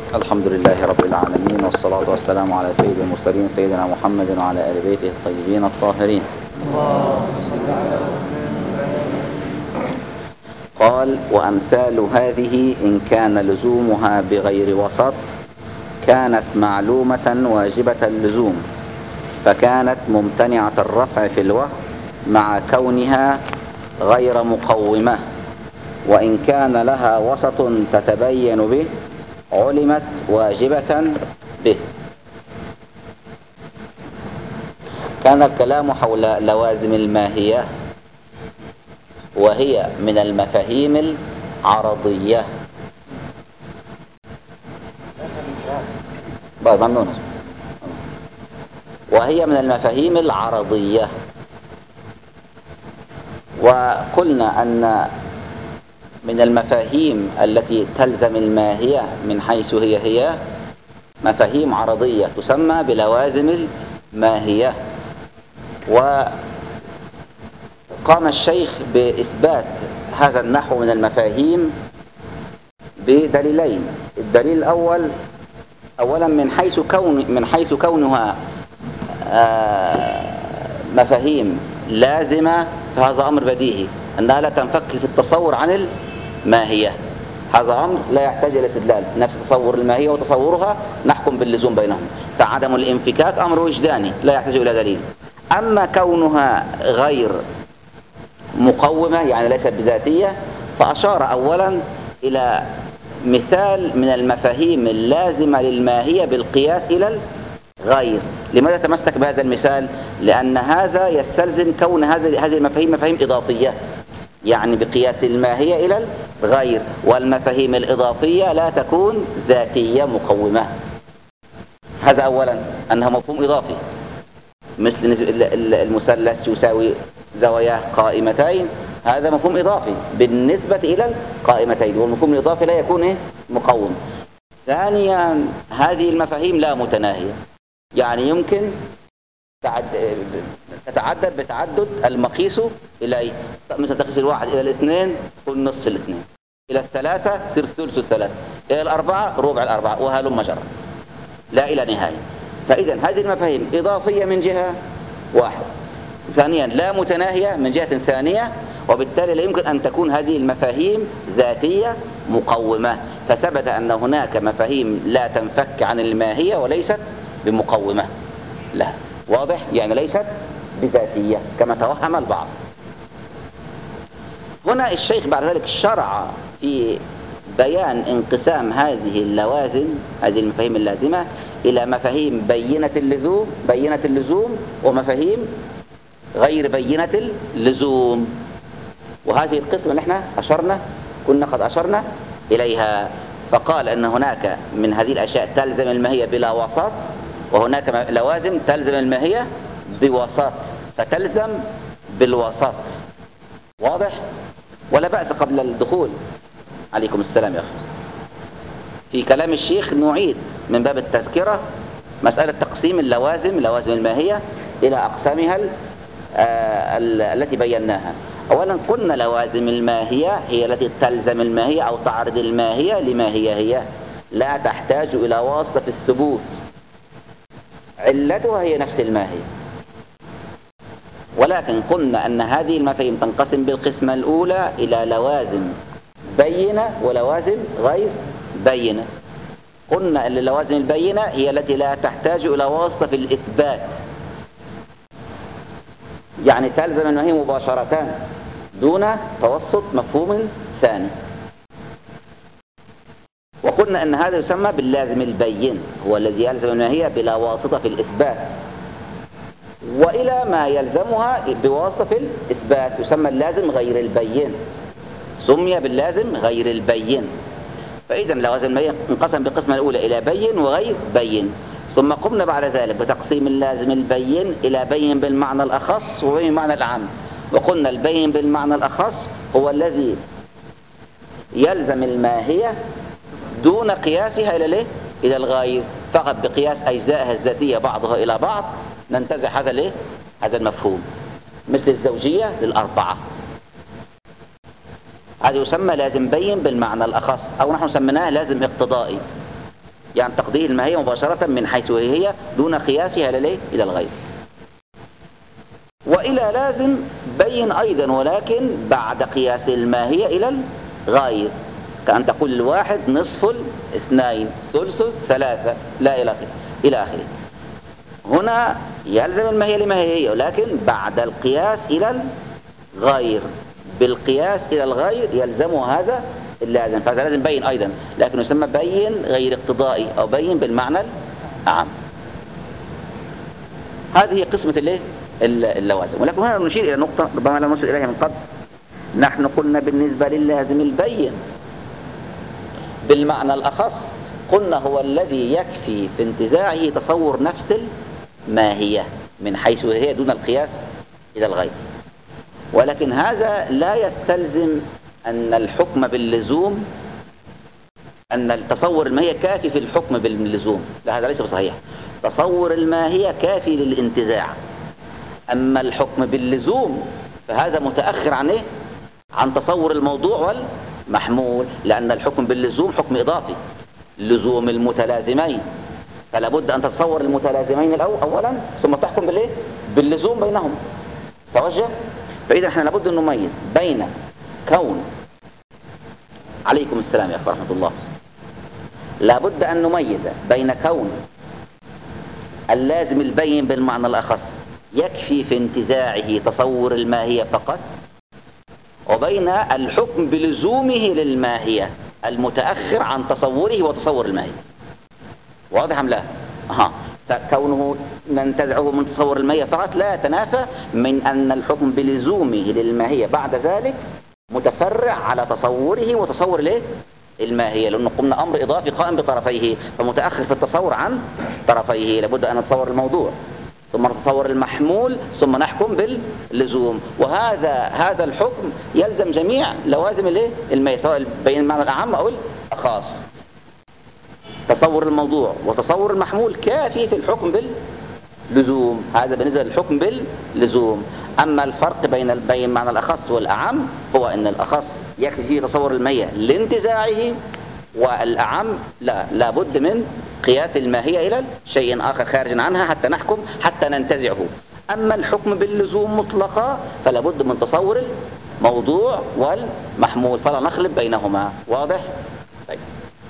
الحمد لله رب العالمين، والصلاة والسلام على سيد المرسلين سيدنا محمد وعلى آل بيته الطيبين الطاهرين. قال: وأمثال هذه إن كان لزومها بغير وسط كانت معلومة واجبة اللزوم، فكانت ممتنعة الرفع في الوهم مع كونها غير مقومة، وإن كان لها وسط تتبين به علمت واجبة به. كان الكلام حول لوازم الماهية، وهي من المفاهيم العرضية. وهي من المفاهيم العرضية، وقلنا أن من المفاهيم التي تلزم الماهية من حيث هي مفاهيم عرضية تسمى بلوازم الماهية. وقام الشيخ بإثبات هذا النحو من المفاهيم بدليلين. الدليل الأول أولا من حيث كونها مفاهيم لازمة، فهذا أمر بديهي أنها لا تنفك في التصور عن الماهية. هذا أمر لا يحتاج إلى استدلال، نفس تصور الماهية وتصورها نحكم باللزوم بينهم، فعدم الانفكاك أمر وجداني لا يحتاج إلى دليل. أما كونها غير مقومة يعني ليست بذاتية، فأشار أولا إلى مثال من المفاهيم اللازمة للماهية بالقياس إلى الغير. لماذا تمسك بهذا المثال؟ لأن هذا يستلزم كون هذه المفاهيم مفاهيم إضافية، يعني بقياس الماهية إلى الغير، والمفاهيم الإضافية لا تكون ذاتية مقومة. هذا أولا، أنها مفهوم إضافي، مثل المثلث يساوي زواياه قائمتين، هذا مفهوم إضافي بالنسبة إلى القائمتين، والمفهوم الإضافي لا يكون مقوم. ثانيا، هذه المفاهيم لا متناهية، يعني يمكن تتعدد بتعدد المقيس إليه، مثل تقيس الواحد إلى الاثنين يكون نصف الاثنين، إلى الثلاثة تصير ثلث الثلاثة، إلى الأربعة ربع الأربعة، وهلم جرا لا إلى نهاية. فإذا هذه المفاهيم إضافية من جهة واحدة، ثانيا لا متناهية من جهة ثانية، وبالتالي لا يمكن أن تكون هذه المفاهيم ذاتية مقومة. فثبت أن هناك مفاهيم لا تنفك عن الماهية وليست بمقومة، لا، واضح؟ يعني ليست بذاتية كما توهم البعض. هنا الشيخ بعد ذلك شرع في بيان انقسام هذه اللوازم، هذه المفاهيم اللازمة، إلى مفاهيم بينة اللزوم ومفاهيم غير بينة اللزوم. وهذه القسمة اللي احنا كنا قد أشرنا إليها، فقال أن هناك من هذه الأشياء تلزم الماهية بلا وسط، وهناك لوازم تلزم الماهية بوسط، فتلزم بالوسط. واضح؟ ولا بأس قبل الدخول عليكم السلام يا أخي في كلام الشيخ نعيد من باب التذكرة مسألة تقسيم لوازم الماهية إلى أقسامها التي بيناها. أولا قلنا لوازم الماهية هي التي تلزم الماهية أو تعرض الماهية لما هي لا تحتاج إلى واسطة في الثبوت، علتها هي نفس الماهية. ولكن قلنا أن هذه المفاهيم تنقسم بالقسمة الأولى إلى لوازم بينة ولوازم غير بينة. قلنا أن اللوازم البينة هي التي لا تحتاج إلى واسطة في الإثبات، يعني تلزم الماهية مباشرة دون توسط مفهوم ثاني. وقلنا أن هذا يسمى باللازم البين، هو الذي يلزم الماهية بلا واسطة في الإثبات، وإلى ما يلزمها بواسطة في الإثبات يسمى اللازم غير البين، سمي باللازم غير البين. فإذا لوازم الماهية انقسم بالقسمة الأولى إلى بين وغير بين، ثم قمنا بعد ذلك بتقسيم اللازم البين إلى بين بالمعنى الأخص وبين بالمعنى العام. وقلنا البين بالمعنى الأخص هو الذي يلزم الماهية دون قياسها إلى الغير، فقط بقياس أجزائها الذاتية بعضها إلى بعض ننتزع هذا المفهوم، مثل الزوجية للأربعة. هذا يسمى لازم بين بالمعنى الأخص، أو نحن سميناه لازم اقتضائي. يعني تقضيه الماهية مباشرة من حيث هي دون قياسها إلى الغير. وإلى لازم بين أيضا ولكن بعد قياس الماهية إلى الغير، كأن تقول الواحد نصف الاثنين ثلث ثلاثة لا إلى آخره. هنا يلزم الماهية لما هي، ولكن بعد القياس إلى الغير، بالقياس إلى الغير يلزم هذا اللازم، فهذا لازم بين أيضا، لكن يسمى بين غير اقتضائي أو بين بالمعنى الأعم. هذه قسمة اللوازم. ولكن هنا نشير إلى نقطة ربما لا نصل إليها من قبل. نحن قلنا بالنسبة للازم البين بالمعنى الأخص، قلنا هو الذي يكفي في انتزاعه تصور نفس الماهية من حيث هي دون القياس إلى الغير. ولكن هذا لا يستلزم أن الحكم باللزوم، أن التصور الماهية كافي في الحكم باللزوم، لا، هذا ليس بصحيح. تصور الماهية كافي للانتزاع، أما الحكم باللزوم فهذا متأخر عن عن تصور الموضوع والمحمول، لأن الحكم باللزوم حكم إضافي، لزوم المتلازمين، فلا بد أن تتصور المتلازمين أولا ثم تحكم باللزوم بينهم. توجه؟ فإذا احنا لابد أن نميز بين كون، عليكم السلام يا أخي ورحمة الله، لابد أن نميز بين كون اللازم البين بالمعنى الأخص يكفي في انتزاعه تصور الماهية فقط، وبين الحكم بلزومه للماهية المتأخر عن تصوره وتصور الماهية. واضح أم لا؟ فكونه ننتزعه من تصور الماهية فقط لا يتنافى من أن الحكم بلزومه للماهية بعد ذلك متفرع على تصوره وتصور الماهية، لأنه قمنا أمر إضافي قائم بطرفيه، فمتأخر في التصور عن طرفيه. لابد أن نتصور الموضوع ثم نتصور المحمول ثم نحكم باللزوم، وهذا الحكم يلزم جميع لوازم الماهية، سواء بين المعنى الأعم أو الخاص. تصور الموضوع وتصور المحمول كافي في الحكم باللزوم، هذا بالنسبة للحكم باللزوم. أما الفرق بين المعنى الأخص والأعم هو أن الأخص يكفي فيه تصور الماهية لانتزاعه، والأعم لا بد من قياس الماهية إلى شيء آخر خارج عنها حتى نحكم، حتى ننتزعه. أما الحكم باللزوم مطلقا فلا بد من تصور الموضوع والمحمول، فلا نخلط بينهما. واضح؟ طيب،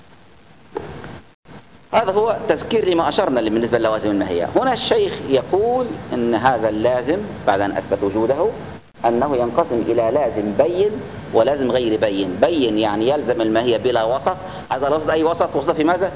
هذا هو تذكير لما أشرنا بالنسبة للوازم الماهية. هنا الشيخ يقول أن هذا اللازم بعد أن أثبت وجوده أنه ينقسم إلى لازم بين ولازم غير بين. بين يعني يلزم الماهية بلا وسط. هذا الوسط أي وسط؟ وسط في ماذا؟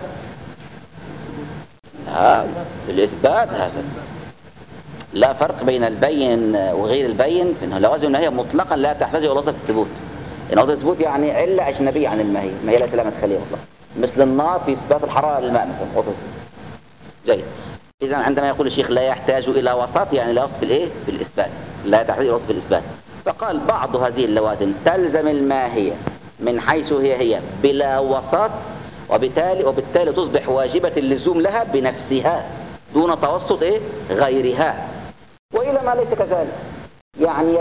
الإثبات. هذا لا فرق بين البين وغير البين، فإنه لوازم الماهية مطلقا لا تحتاج إلى وسط الثبوت. إن وسط الثبوت يعني علة أجنبية عن الماهية، الماهية ليس لها مدخلية مطلقا، مثل النار في إثبات الحرارة للماء مثلا. جيد. إذا عندما يقول الشيخ لا يحتاج إلى وسط، يعني لا وسط في الإثبات، لا تحتاج إلى وسط في الإثبات. فقال بعض هذه اللوازم تلزم الماهية من حيث هي بلا وسط، وبالتالي تصبح واجبة اللزوم لها بنفسها دون توسط غيرها. وإلى ما ليس كذلك، يعني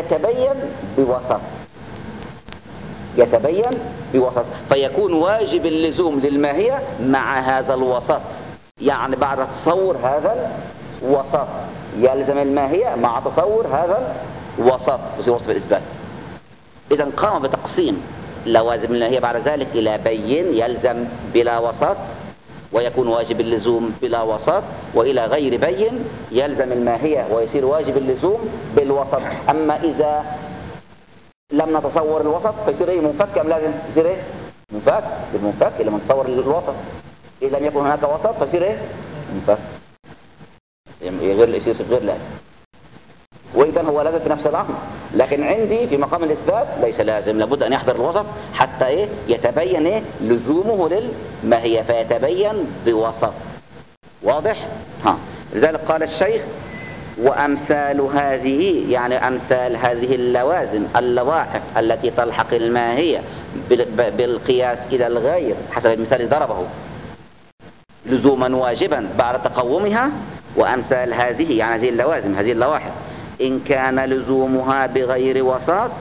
يتبين بوسط، فيكون واجب اللزوم للماهية مع هذا الوسط، يعني بعد تصور هذا الوسط يلزم الماهية مع تصور هذا الوسط، وسط الإثبات. إذا قام بتقسيم لوازم الماهية بعد ذلك إلى بين يلزم بلا وسط ويكون واجب اللزوم بلا وسط، وإلى غير بين يلزم الماهية ويصير واجب اللزوم بالوسط. أما إذا لم نتصور الوسط فيصير منفك، أم لازم يصير منفك؟ يصير منفك إلا من تصور الوسط. إذا لم يكن هناك وسط فيصير منفك، يصير غير لازم. وإذا هو لازم في نفس الأمر، لكن عندي في مقام الإثبات ليس لازم، لابد أن يحضر الوسط حتى يتبين لزومه للماهية، فيتبين بوسط. واضح؟ لذلك قال الشيخ وأمثال هذه، يعني أمثال هذه اللوازم اللواحق التي تلحق الماهية بالقياس إلى الغير حسب المثال ضربه لزوما واجبا بعد تقومها. وأمثال هذه يعني هذه اللوازم، هذه اللواحق، إن كان لزومها بغير وسط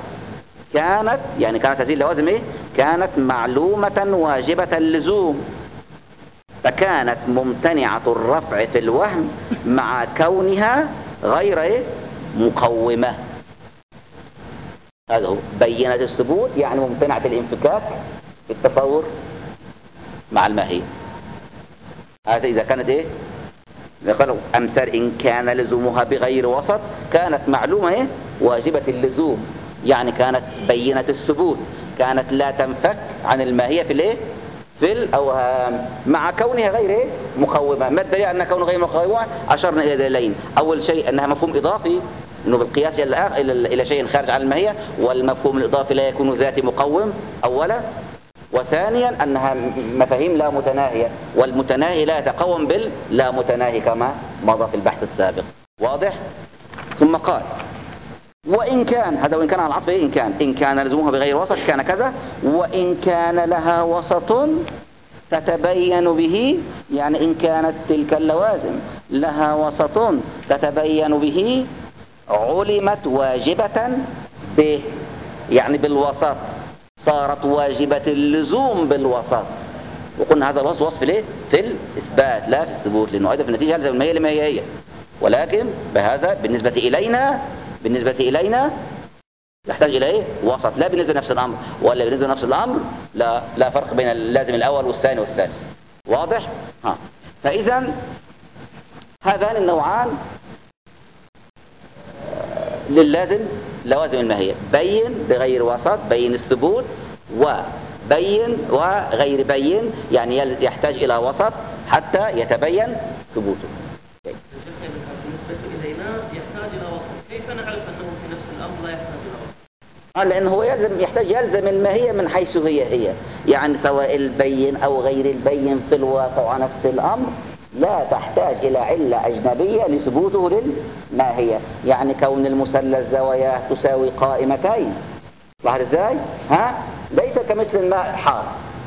كانت هذه اللوازم كانت معلومة واجبة اللزوم. فكانت ممتنعة الرفع في الوهم مع كونها غير إيه؟ مقومة. هذا هو بينت الثبوت، يعني ممتنعة الانفكاك في التصور مع الماهية. هذا إذا كانت إيه؟ قالوا أمثال إن كان لزومها بغير وسط كانت معلومة إيه؟ واجبة اللزوم، يعني كانت بينة الثبوت، كانت لا تنفك عن الماهية في الإيه؟ في الأوهام مع كونها غير إيه؟ مقومة. ما الدليل أن كونه غير مقومة؟ أشرنا إلى دليلين. أول شيء أنها مفهوم إضافي، أنه بالقياس إلى شيء خارج عن الماهية، والمفهوم الإضافي لا يكون ذاتي مقوم أولا. وثانيا أنها مفاهيم لا متناهية، والمتناهي لا يتقوم باللا متناهي كما مضى في البحث السابق. واضح؟ ثم قال وإن كان، هذا وإن كان على العطف إيه؟ إن كان لزومها بغير وسط كان كذا، وإن كان لها وسط تتبين به، يعني إن كانت تلك اللوازم لها وسط تتبين به علمت واجبة به، يعني بالوسط صارت واجبة اللزوم بالوسط. وقلنا هذا الوصف وصف ليه؟ في الإثبات لا في الثبوت، لأنه أيضا في النتيجة يلزم الماهية لما هي، ولكن بهذا بالنسبة إلينا يحتاج إلى إيه؟ وسط، لا بالنسبة لنفس الأمر، ولا بالنسبة لنفس الأمر لا فرق بين اللازم الأول والثاني والثالث. واضح؟ فإذا هذان النوعان لوازم الماهية: بين بغير وسط، بين الثبوت، وبين وغير بين، يعني يحتاج إلى وسط حتى يتبين ثبوته. بالنسبة إلينا يحتاج إلى وسط، كيف نعرف أنه في نفس الأمر لا يحتاج إلى وسط؟ لأنه هو يلزم الماهية من حيث هي، يعني سواء البين أو غير البين في الواقع نفس الأمر لا تحتاج إلى علة أجنبية لثبوته للماهية. يعني كون المثلث زواياه تساوي قائمتين، لاحظ ازاي؟ ليس كمثل الماء حار،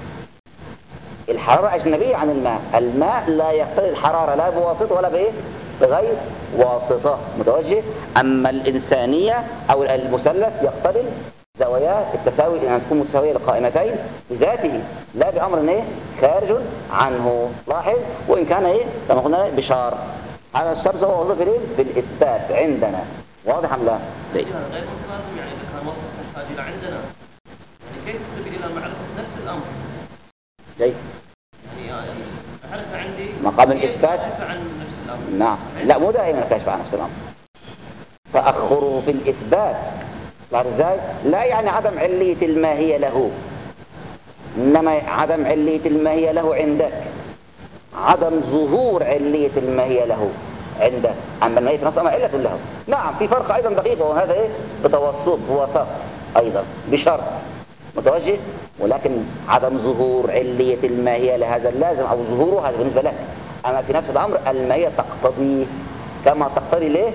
الحرارة أجنبية عن الماء لا يقتضي الحرارة لا بواسطة ولا بغير واسطة متوجه. أما الإنسانية أو المثلث يقتضي زواياه التساوي، أن تكون متساوية لقائمتين بذاته لا بأمر خارج عنه. لاحظ، وإن كان كما قلنا بشار، هذا الشرط هو وظيفة بالإثبات عندنا. واضح أم لا؟ غير متلازم، يعني إذا كان وسط تحتاج إلى عندنا، يعني كيف السبيل إلى معرفة نفس الأمر؟ كيف؟ يعني أعرف عندي مقام الإثبات عن نفس الأمر. نعم، لا مو دائما الكشف عن نفس الأمر، تأخره في الإثبات ازاي؟ لا يعني عدم علية الماهية له، إنما عدم علية الماهية له عندك، عدم ظهور علية الماهية له عندك. أما الماهية نفسها علة له. نعم، في فرق أيضا دقيق، وهذا بتوسط بوسط أيضا بشرط متوجه، ولكن عدم ظهور علية الماهية لهذا اللازم أو ظهوره هذا بالنسبة لك. أما في نفس الأمر الماهية تقتضي كما تقتضي ليه؟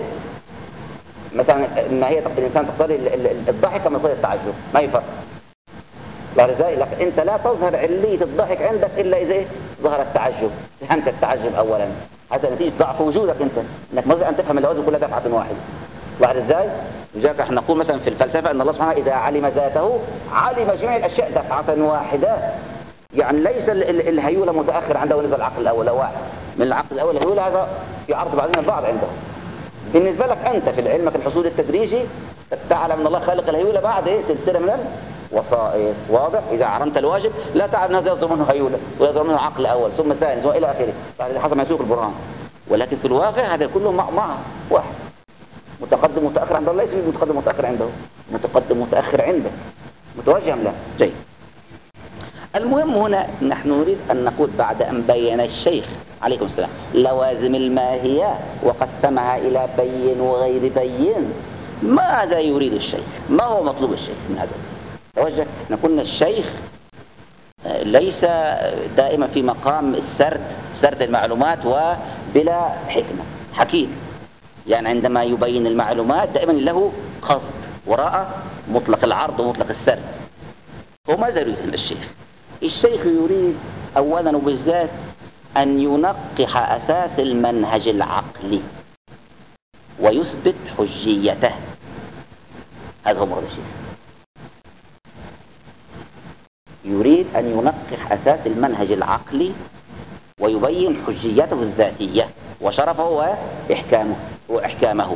مثلا الماهية تقتضي الإنسان تقتضي الضحك كما تقتضي التعجب، ما يفرق. لكن أنت لا تظهر علية الضحك عندك إلا إذا ظهر التعجب، فهمت التعجب أولا، هذا نتيجة ضعف وجودك أنت، إنك مزع أن تفهم اللوازم كلها دفعة واحدة. بعد ازاي؟ لذلك احنا نقول مثلا في الفلسفة ان الله سبحانه إذا علم ذاته علم جميع الأشياء دفعة واحدة. يعني ليس الهيولة متأخر عنده ونزل العقل الأول، لا واحد من العقل الأول الهيولة، هذا في عرض بعضنا البعض عنده. بالنسبة لك أنت في علمك الحصول التدريجي تعلم أن الله خالق الهيولة بعد سلسلة من الوسائط. واضح؟ إذا عرمت الواجب لا تعلم أن هذا يصدر منه هيولة ويصدر منه عقل أول ثم ثاني وإلى آخره، بعد حسب ما يسوق البرهان. ولكن في الواقع هذا كله مع واحد. متقدم متأخر عند الله ليس متقدم متأخر عنده، متقدم متأخر عنده. متوجه أم لا؟ جيد. المهم هنا نحن نريد أن نقول بعد أن بين الشيخ عليكم السلام لوازم الماهية وقسمها إلى بين وغير بين، ماذا يريد الشيخ؟ ما هو مطلوب الشيخ من هذا؟ توجه. نقول الشيخ ليس دائما في مقام سرد المعلومات وبلا حكمة حكيم، يعني عندما يبين المعلومات دائما له قصد وراء مطلق العرض ومطلق السرد. هو ماذا يريد الشيخ؟ الشيخ يريد أولا وبالذات أن ينقح أساس المنهج العقلي ويثبت حجيته. هذا هو مراد الشيخ. يريد أن ينقح أساس المنهج العقلي ويبين حجيته الذاتية وشرفه وإحكامه.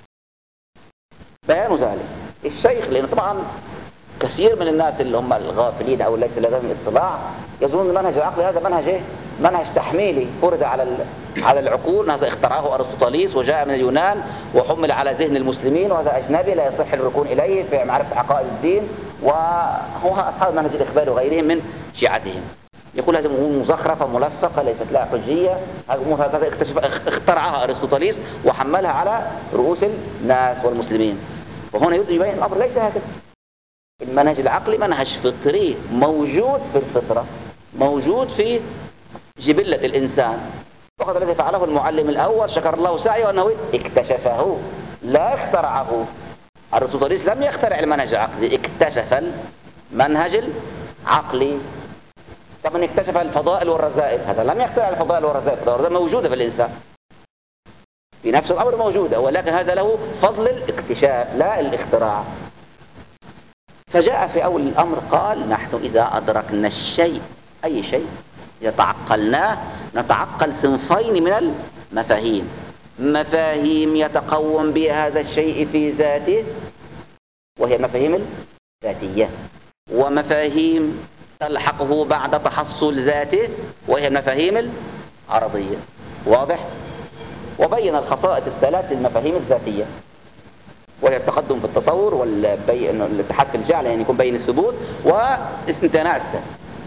بيان ذلك الشيخ، لأن طبعا كثير من الناس اللي هم الغافلين أو ليس لديهم الاطلاع يظنون المنهج العقلي هذا منهج تحميلي فرض على العقول. هذا اخترعه أرسطوطاليس وجاء من اليونان وحمل على ذهن المسلمين، وهذا أجنبي لا يصح الركون إليه في معرفة عقائد الدين، وهو أصحاب منهج الإخبار وغيرهم من شيعتهم. يقول هذه أمور مزخرفة ملفقة ليست لها حجية. هذا اخترعها أرسطوطاليس وحملها على رؤوس الناس والمسلمين. وهنا يبين الأمر ليس هكذا. المنهج العقلي منهج فطري موجود في الفطرة، موجود في جبلة الإنسان. فقط الذي فعله المعلم الأول شكر الله سعيه أنه اكتشفه لا اخترعه. أرسطوطاليس لم يخترع المنهج العقلي، اكتشف المنهج العقلي. كمن اكتشف الفضائل والرذائل، هذا لم يخترع الفضائل والرذائل. الفضائل والرذائل موجودة في الإنسان في نفس الأمر موجودة، ولكن هذا له فضل الاكتشاف لا الاختراع. فجاء في أول الأمر قال نحن إذا أدركنا الشيء، أي شيء إذا تعقلناه، نتعقل صنفين من المفاهيم: مفاهيم يتقوم بها هذا الشيء في ذاته وهي المفاهيم الذاتية، ومفاهيم تلحقه بعد تحصل ذاته وهي المفاهيم العرضية. واضح؟ وبين الخصائص الثلاث للمفاهيم الذاتية، وهي التقدم في التصور والاتحاد في الجعل، يعني يكون بين الثبوت واستمتاع السهل.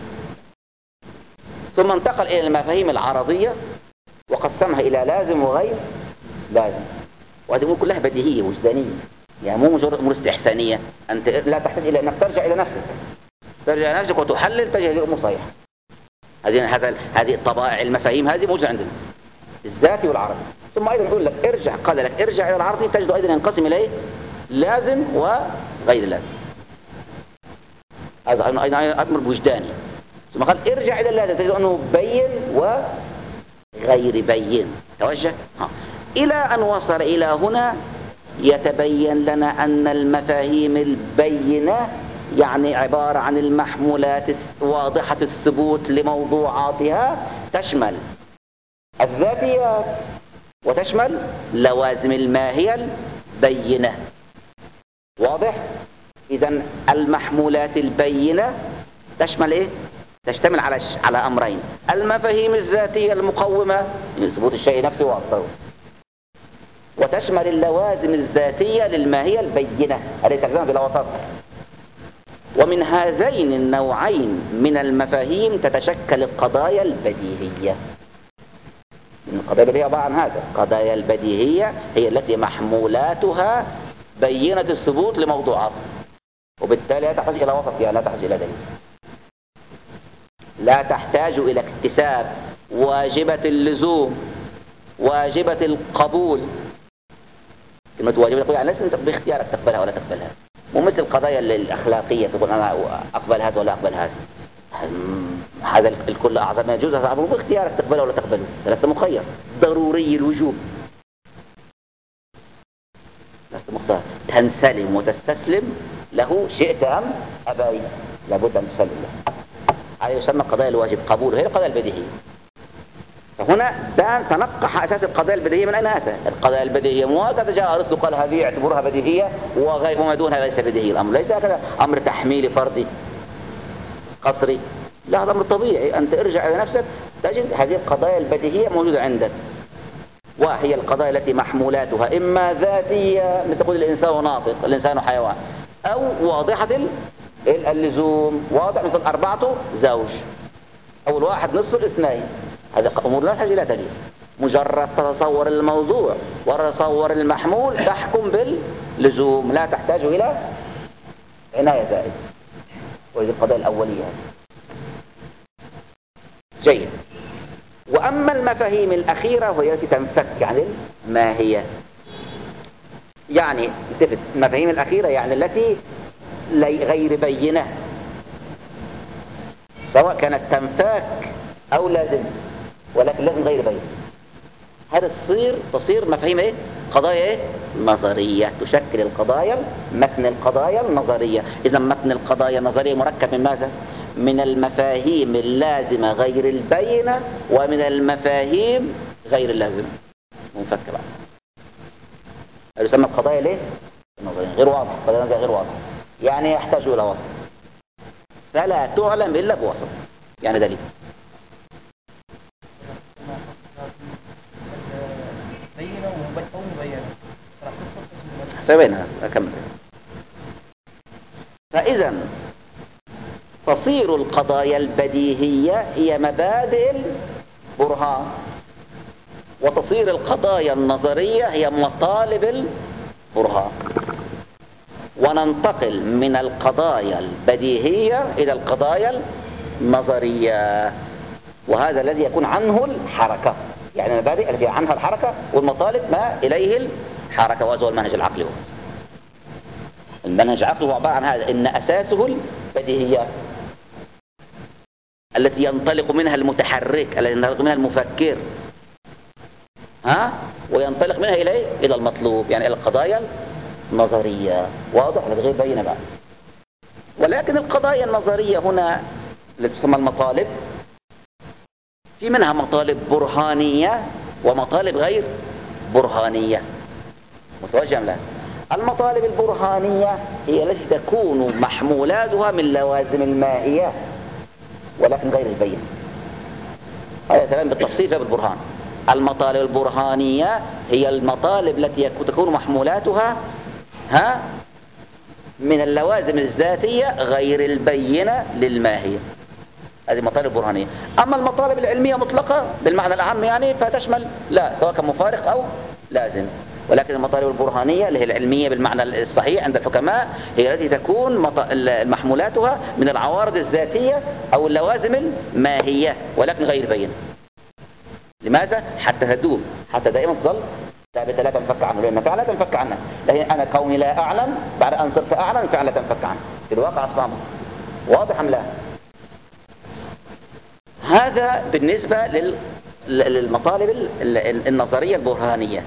ثم انتقل إلى المفاهيم العرضية وقسمها إلى لازم وغير لازم. وهذه أمور كلها بديهية وجدانية، يعني مو مجرد أمور استحسانية. أنت لا تحتاج إلى أنك ترجع إلى نفسك، ترجع إلى نفسك وتحلل تجد هذه الأمور صحيحة. هذه الطبائع المفاهيم هذه موجودة عندنا، الذاتي والعرضي. ثم أيضا يقول لك قال لك ارجع إلى العرضي، تجد أيضا ينقسم إليه لازم وغير لازم. هذا أيضا أمر وجداني. ثم قال ارجع إلى اللازم، تجد أنه بين وغير بين. توجه إلى أن وصل إلى هنا يتبين لنا أن المفاهيم البينة يعني عبارة عن المحمولات واضحة الثبوت لموضوعاتها، تشمل الذاتيات وتشمل لوازم الماهية البينة. واضح؟ إذن المحمولات البينة تشمل إيه؟ تشتمل على أمرين: المفاهيم الذاتية المقومة لثبوت الشيء نفسه وأصله، وتشمل اللوازم الذاتية للماهية البينة التي تلزم بلا وسط. ومن هذين النوعين من المفاهيم تتشكل القضايا البديهية. القضايا البديهية عبارة عن هذا: القضايا البديهية هي التي محمولاتها بينة الثبوت لموضوعاتها، وبالتالي لا تحتاج إلى وسط، يعني لا تحتاج إلى دليل، لا تحتاج إلى اكتساب، واجبة اللزوم، واجبة القبول. كلمة واجبة القبول يعني ليس باختيارك تقبلها ولا تقبلها، مو مثل القضايا الأخلاقية تقول أنا أقبل هذا ولا أقبل هذا، هذا الكل أعظم ما يجوز، هذا أمر باختيارك تقبله ولا تقبله، لست مخير، ضروري الوجوب، لست مختار، تنسلم وتستسلم له شئت أم أبيت، لابد أن تسلم له. هذا يسمى قضايا الواجب قبول، هي القضايا البديهية. فهنا تنقح أساس القضايا البديهية من أين أتى؟ القضايا البديهية مو هكذا جاء أرسطو قال هذه اعتبرها بديهية وما دونها ليس بديهي. الأمر ليس هكذا أمر تحميلي فردي قصري، لا، هذا أمر طبيعي. أنت ارجع إلى نفسك تجد هذه القضايا البديهية موجودة عندك، وهي القضايا التي محمولاتها إما ذاتية مثل تقول الإنسان ناطق، الإنسان حيوان، أو واضحة اللزوم، واضح مثل 4 زوج، أو الواحد نصف الاثنين. هذه أمور لا تحتاج إلى دليل، مجرد تتصور الموضوع وتصور المحمول تحكم باللزوم، لا تحتاج إلى عناية زائدة. وهذه القضايا الأولية. جيد. وأما المفاهيم الأخيرة وهي التي تنفك عن الماهية، يعني المفاهيم الأخيرة يعني التي غير بينة، سواء كانت تنفاك أو لازم، ولكن لازم غير بين. هذا تصير مفاهيم إيه؟ قضايا إيه؟ نظرية، تشكل متن القضايا النظرية. إذا متن القضايا النظرية مركب من ماذا؟ من المفاهيم اللازمة غير البينة ومن المفاهيم غير اللازمة. منفك بقى. يسمى القضايا ليه؟ النظرية غير واضح، قضايا غير واضح، يعني يحتاج إلى وسط، فلا تعلم إلا بوسط، يعني دليل. سيبينها أكمل. فإذا تصير القضايا البديهية هي مبادئ البرهان، وتصير القضايا النظرية هي مطالب البرهان، وننتقل من القضايا البديهية إلى القضايا النظرية، وهذا الذي يكون عنه الحركة، يعني المبادئ التي عنها الحركة، والمطالب ما إليه الحركة، وهذا هو المنهج العقلي. المنهج العقلي هو عبارة عن هذا، إن أساسه البديهيات التي ينطلق منها المتحرك، التي ينطلق منها المفكر، وينطلق منها إلى المطلوب، يعني إلى القضايا النظرية. واضح ولا غير بينة بقى؟ ولكن القضايا النظرية هنا التي تسمى المطالب، في منها مطالب برهانية ومطالب غير برهانية. متوجه لها. المطالب البرهانية هي التي تكون محمولاتها من لوازم الماهية ولكن غير البينة. هذا تمام بالتفصيل في بالبرهان. المطالب البرهانية هي المطالب التي تكون محمولاتها من اللوازم الذاتية غير البينة للماهية. هذه مطالب برهانية. أما المطالب العلمية مطلقة بالمعنى الأعم يعني فتشمل لا، سواء كان مفارق أو لازم. ولكن المطالب البرهانية اللي هي العلمية بالمعنى الصحيح عند الحكماء هي التي تكون محمولاتها من العوارض الذاتية أو اللوازم الماهية ولكن غير بينة. لماذا؟ حتى تدوم، حتى دائما تظل ثابتة لا تنفك عنه، لأن فعلا تنفك عنها. لكن أنا كوني لا أعلم بعد أن صرت أعلم فعلا تنفك عنه في الواقع أصلا. واضح أم لا؟ هذا بالنسبة للمطالب النظرية البرهانية.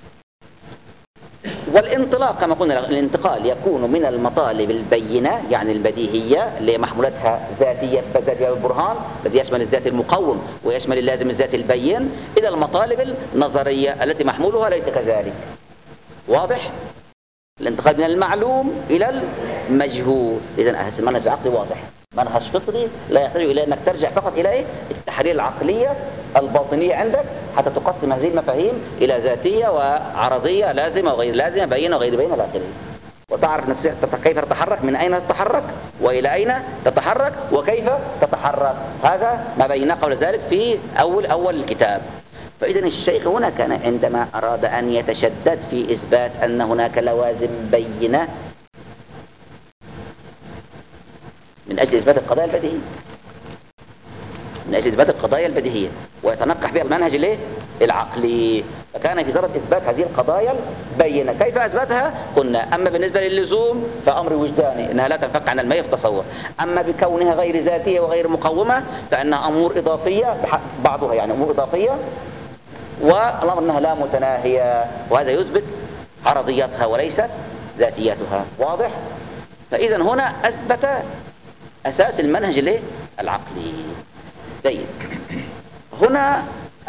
والانطلاق كما قلنا الانتقال يكون من المطالب البينة يعني البديهية اللي محمولاتها ذاتية فذاتية بالبرهان الذي يشمل الذات المقوم ويشمل اللازم الذاتي البين إلى المطالب النظرية التي محمولها ليس كذلك. واضح؟ الانتقال من المعلوم إلى المجهول. إذن أحس المنهج العقلي واضح، منهج فطري لا يحتاج إلى أنك ترجع فقط إلى التحرير العقلية الباطنية عندك حتى تقسم هذه المفاهيم إلى ذاتية وعرضية، لازمة وغير لازمة، بينة وغير بينة إلى آخره، وتعرف نفسك كيف تتحرك، من أين تتحرك وإلى أين تتحرك وكيف تتحرك. هذا ما بيناه قبل ذلك في أول الكتاب. فإذا الشيخ هنا كان عندما أراد أن يتشدد في إثبات أن هناك لوازم بينة من أجل إثبات القضايا البديهية، من أجل إثبات القضايا البديهية ويتنقح بها المنهج العقلي، فكان في صدد إثبات هذه القضايا البينة. كيف أثبتها؟ قلنا أما بالنسبة للزوم فأمر وجداني إنها لا تنفك عن الماهية في التصور، أما بكونها غير ذاتية وغير مقومة فإنها أمور إضافية بعضها يعني أمور إضافية، والأمر أنها لا متناهية، وهذا يثبت عرضياتها وليس ذاتياتها. واضح؟ فإذا هنا أثبت أساس المنهج العقلي. طيب هنا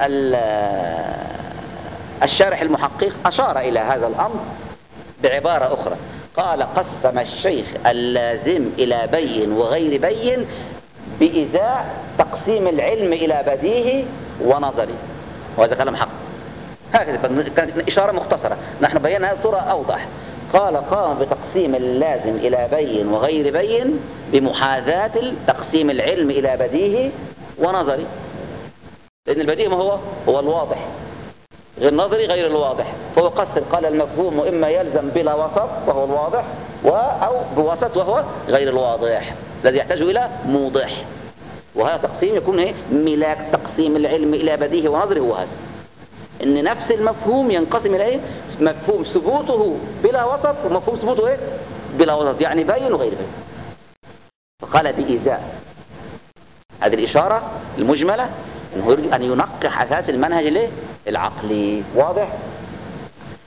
الشارح المحقق أشار إلى هذا الأمر بعبارة أخرى، قال قسم الشيخ اللازم إلى بين وغير بين بإزاء تقسيم العلم إلى بديهي ونظري، وهذا كلام حق. هكذا كانت إشارة مختصرة، نحن بينا بصورة أوضح. قام بتقسيم اللازم إلى بين وغير بين بمحاذاة تقسيم العلم إلى بديهي ونظري، لأن البديهي ما هو الواضح، غير النظري غير الواضح، فهو قسم. قال المفهوم إما يلزم بلا وسط وهو الواضح أو بوسط وهو غير الواضح الذي يحتاج إلى موضح. وهذا تقسيم يكون ملاك تقسيم العلم إلى بديهي ونظري هو هذا، إن نفس المفهوم ينقسم إلى مفهوم ثبوته بلا وسط ومفهوم ثبوته بلا وسط، يعني بين وغير بين. فقال بإزاء هذه الإشارة المجملة أنه يريد أن ينقح أساس المنهج العقلي. واضح؟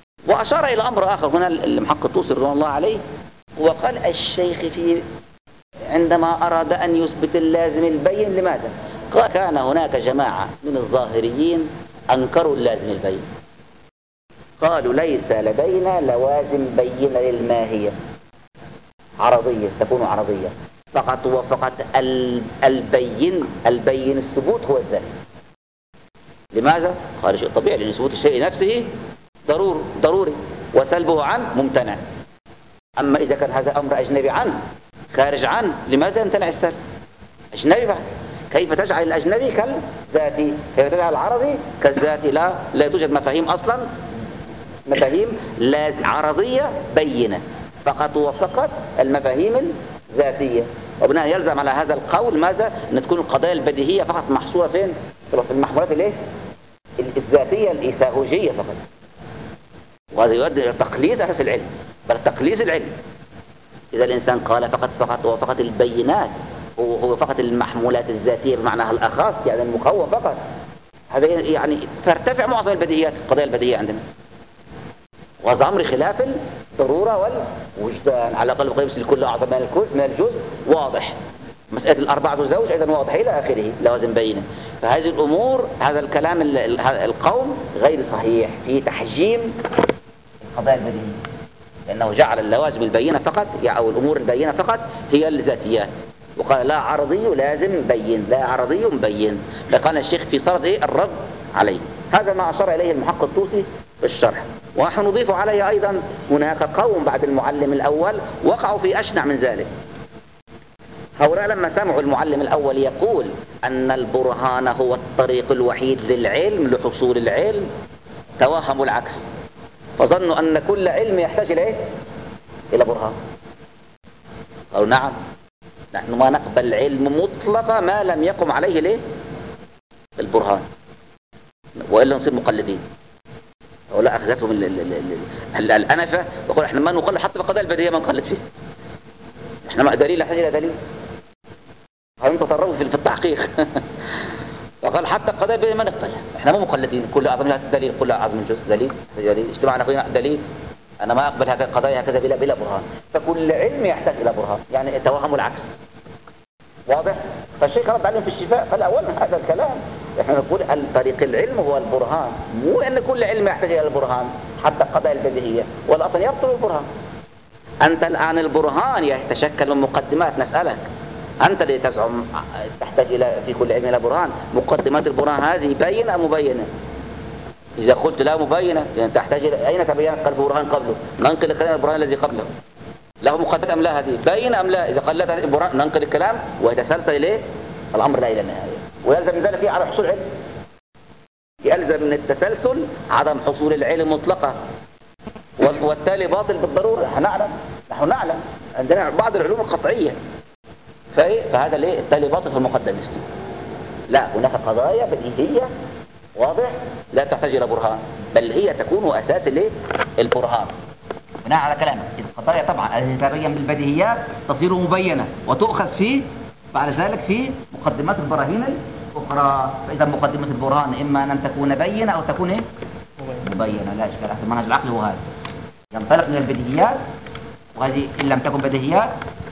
وأشار إلى أمر آخر هنا المحقق الطوسي رضوان الله عليه، وقال الشيخ في عندما أراد أن يثبت اللازم البين. لماذا؟ قال كان هناك جماعة من الظاهريين أنكروا اللازم البين، قالوا ليس لدينا لوازم بينة للماهية، عرضية، تكون عرضية فقط وفقط. البين الثبوت هو الذات. لماذا؟ قال شيء طبيعي، لأن ثبوت الشيء نفسه ضروري وسلبه عنه ممتنع. أما إذا كان هذا أمر أجنبي عنه خارج عنه، لماذا يمتنع السلب؟ أجنبي بعد. كيف تجعل الأجنبي كالذاتي؟ كيف تجعل العرضي كالذاتي؟ لا توجد مفاهيم أصلا، مفاهيم عرضية بينة، فقط وفقط المفاهيم الذاتية. وبناء يلزم على هذا القول ماذا؟ أن تكون القضايا البديهية فقط محصورة فين؟ في المحمولات الذاتية الإيثاغوجية فقط. وهذا يؤدي إلى تقليص أساس العلم، بل تقليص العلم. إذا الإنسان قال فقط وفقط البينات، هو فقط المحمولات الذاتية بمعناها الأخص، يعني المكون فقط، هذا يعني ترتفع معظم البديهيات، القضايا البديهية عندنا. وهذا أمر خلاف الضرورة والوجدان، على الأقل قيمة الكل أعظم من الجزء، واضح. مسألة الأربعة زوج أيضا واضح إلى آخره، لوازم بينه. فهذه الأمور، هذا الكلام القوم غير صحيح في تحجيم القضايا البديهية، لأنه جعل اللوازم البينة فقط أو الأمور البينة فقط هي الذاتيات، وقال لا عرضي لازم بين، لا عرضي بين. فقال الشيخ في صرد الرد عليه. هذا ما أشار إليه المحقق الطوسي في الشرح. ونحن نضيف عليه أيضا هناك قوم بعد المعلم الأول وقعوا في أشنع من ذلك. هؤلاء لما سمعوا المعلم الأول يقول أن البرهان هو الطريق الوحيد للعلم، لحصول العلم، توهموا العكس، فظنوا أن كل علم يحتاج إلى برهان. قالوا نعم، نحن ما نقبل علم مطلقا ما لم يقم عليه البرهان، وإلا نصير مقلدين. هؤلاء أخذتهم الأنفة، وقالوا احنا ما نقلد حتى في القضايا البديهية، ما نقلد فيه، احنا ما دليل نحتاج إلى دليل. قالوا انتم تطرقوا في التحقيق. وقال حتى القضايا البديهية ما نقبلها، احنا مو مقلدين، كل أعظم دليل، كل أعظم من جزء دليل، اجتماعنا فينا دليل. أنا ما أقبل هكذا القضايا هكذا بلا برهان. فكل علم يحتاج إلى برهان، يعني توهم العكس. واضح؟ فالشيخ رد عليهم في الشفاء قال أولا هذا الكلام احنا نقول الطريق العلم هو البرهان، مو أن كل علم يحتاج إلى البرهان، حتى القضايا البديهية والأصل يبطل البرهان. أنت الآن البرهان يتشكل من مقدمات. نسألك أنت اللي تزعم تحتاج إلى في كل علم إلى برهان، مقدمات البرهان هذه بينة أم مبينة؟ إذا قلت لا مبينة يعني تحتاج إلى أين تبين قلب برهان قبله؟ ننقل الكلام البرهان الذي قبله له مقدمات أم لا؟ هذه بين أم لا؟ إذا قال لا برهان ننقل الكلام ويتسلسل إليه الأمر لا إلى النهاية، ويلزم من ذلك على حصول علم. يلزم من التسلسل عدم حصول العلم مطلقا، والتالي باطل بالضرورة. نحن نعلم عندنا بعض العلوم القطعية، فهذا ليه التالي باطل في المقدمة. لا، هناك قضايا بديهية واضح لا تحتاج إلى برهان، بل هي تكون أساس البرهان بناء على كلامك. القضايا طبعا التي تبين بالبديهيات تصير مبينة وتؤخذ فيه بعد ذلك في مقدمات البراهين الأخرى. فإذا مقدمة البرهان إما أن تكون بينة أو تكون مبينة، لا إشكال. المنهج العقلي هو هذا، ينطلق من البديهيات، وهذه إن لم تكن بديهيات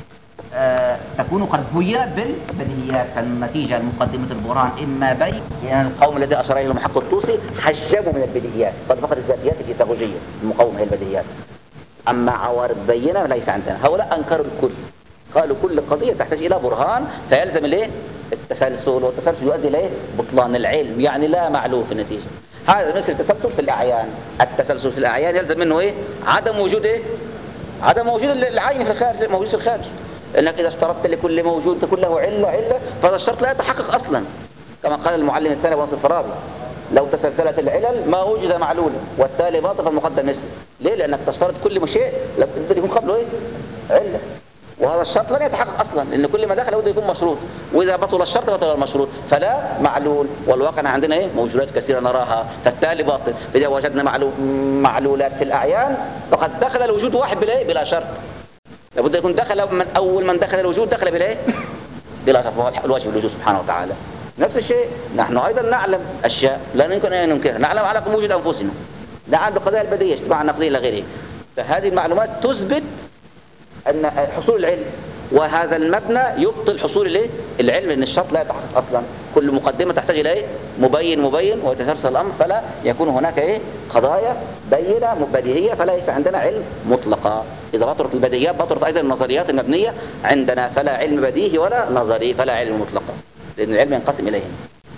تكون قد بينت بالبديهيات. فالنتيجة مقدمة البرهان إما بين، يعني القوم الذي أشار إليه المحقق الطوسي حجبوا من البديهيات، قد فقد الذاتيات الفيثاغوجية، المقاومة هي البديهيات. أما عوارض بينة ليس عندنا. هؤلاء أنكروا الكل، قالوا كل قضية تحتاج إلى برهان، فيلزم التسلسل، والتسلسل يؤدي إليه بطلان العلم، يعني لا معلوم في النتيجة. هذا مثل التسلسل في الأعيان. التسلسل في الأعيان يلزم منه عدم وجود عدم وجود العين في الخارج، موجود في الخارج. لأنك إذا اشترطت لكل موجود تكون له علة، فهذا الشرط لا يتحقق أصلا، كما قال المعلم الثاني ونصر الفارابي: لو تسلسلت العلل ما وجد معلولا، والتالي باطل فالمقدم مثله. ليه؟ لأنك تشترط كل شيء لابد يكون قبله علة، وهذا الشرط لن يتحقق أصلا، لأن كل ما دخل بده يكون مشروط، وإذا بطل الشرط بطل المشروط، فلا معلول. والواقع عندنا موجودات كثيرة نراها، فالتالي باطل. إذا وجدنا معلولات في الأعيان فقد دخل الوجود واحد بلا شرط، لابد يكون دخل من أول من دخل الوجود دخل بلا شرط، وهو الواجب الوجود سبحانه وتعالى. نفس الشيء نحن أيضا نعلم أشياء لا يمكن أن ننكرها، نعلم على وجود أنفسنا، نعلم بقضايا البديهية، اجتماع النقدي إلى غيره. فهذه المعلومات تثبت أن حصول العلم، وهذا المبنى يبطل حصول الايه العلم، لان الشرط لا يتحقق اصلا. كل مقدمه تحتاج الى ايه مبين ويتسلسل الامر، فلا يكون هناك ايه قضايا بينه بديهيه، فليس عندنا علم مطلقا. اذا بطلت البديهيات بطلت ايضا النظريات المبنيه عندنا، فلا علم بديهي ولا نظري، فلا علم مطلقا، لان العلم ينقسم اليهم.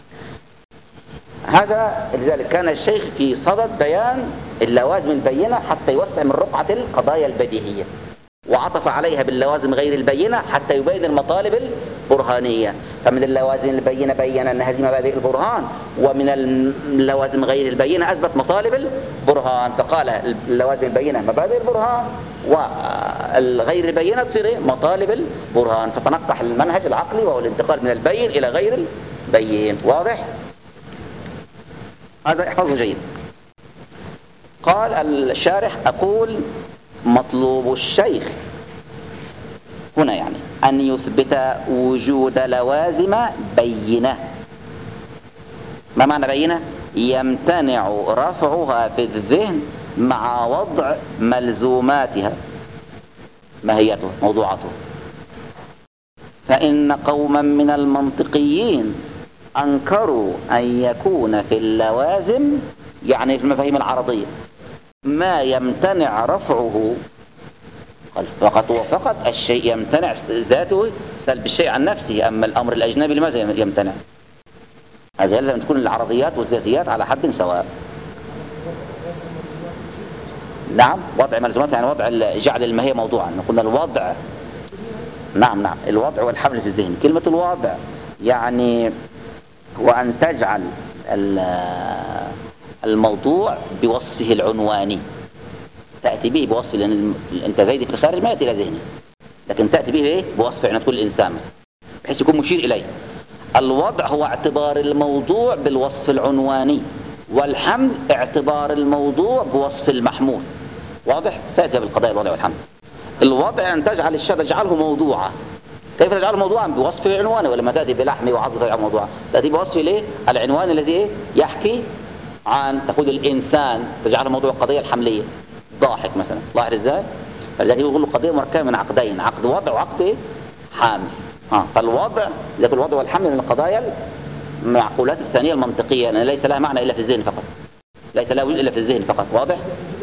هذا لذلك كان الشيخ في صدد بيان اللوازم البينه حتى يوسع من رقعه القضايا البديهيه، وعطف عليها باللوازم غير البينة حتى يبين المطالب البرهانية. فمن اللوازم البينة بين أن هذه مبادئ البرهان، ومن اللوازم غير البينة أثبت مطالب البرهان، فقال اللوازم البينة مبادئ البرهان، والغير البينة تصير مطالب البرهان، فتنقح المنهج العقلي وهو الانتقال من البين إلى غير البين. واضح؟ هذا احفظه جيد. قال الشارح: أقول مطلوب الشيخ هنا يعني أن يثبت وجود لوازم بينة. ما معنى بينة؟ يمتنع رفعها في الذهن مع وضع ملزوماتها ماهيته موضوعاته. فإن قوما من المنطقيين أنكروا أن يكون في اللوازم، يعني في المفاهيم العرضية، ما يمتنع رفعه فقط الشيء يمتنع ذاته، سلب الشيء عن نفسه، أما الأمر الأجنبي لماذا يمتنع؟ هذا لازم تكون العرضيات والذاتيات على حد سواء. نعم، وضع ملزومات يعني وضع جعل الماهية موضوعا. قلنا الوضع، نعم الوضع والحمل في الذهن. كلمة الوضع يعني هو أن تجعل الموضوع بوصفه العنواني، تأتي به بوصف، لأن أنت زيد في الخارج ما يأتي إلى ذهنه، لكن تأتي به إيه؟ بوصف عنوان كل إنسان مثلا، بحيث يكون مشير إليه. الوضع هو اعتبار الموضوع بالوصف العنواني، والحمل اعتبار الموضوع بوصف المحمول. واضح؟ سأتي بالقضايا الوضع والحمل. الوضع أن تجعل الشيء تجعله موضوعا. كيف تجعله موضوعا؟ بوصف العنوان. ولما تأتي بلحمه وعظمه تجعله موضوعا، تأتي بوصف ليه؟ العنوان الذي يحكي عن، تقول الإنسان تجعله موضوع القضية الحملية، ضاحك مثلا، لاحظ ازاي؟ فلذلك يقول له قضية مركبة من عقدين، عقد وضع وعقد حامل. فالوضع ذاك الوضع والحمل من القضايا المعقولات الثانية المنطقية، لأن ليس لها معنى إلا في الذهن فقط، ليس لها وجود إلا في الذهن فقط. واضح؟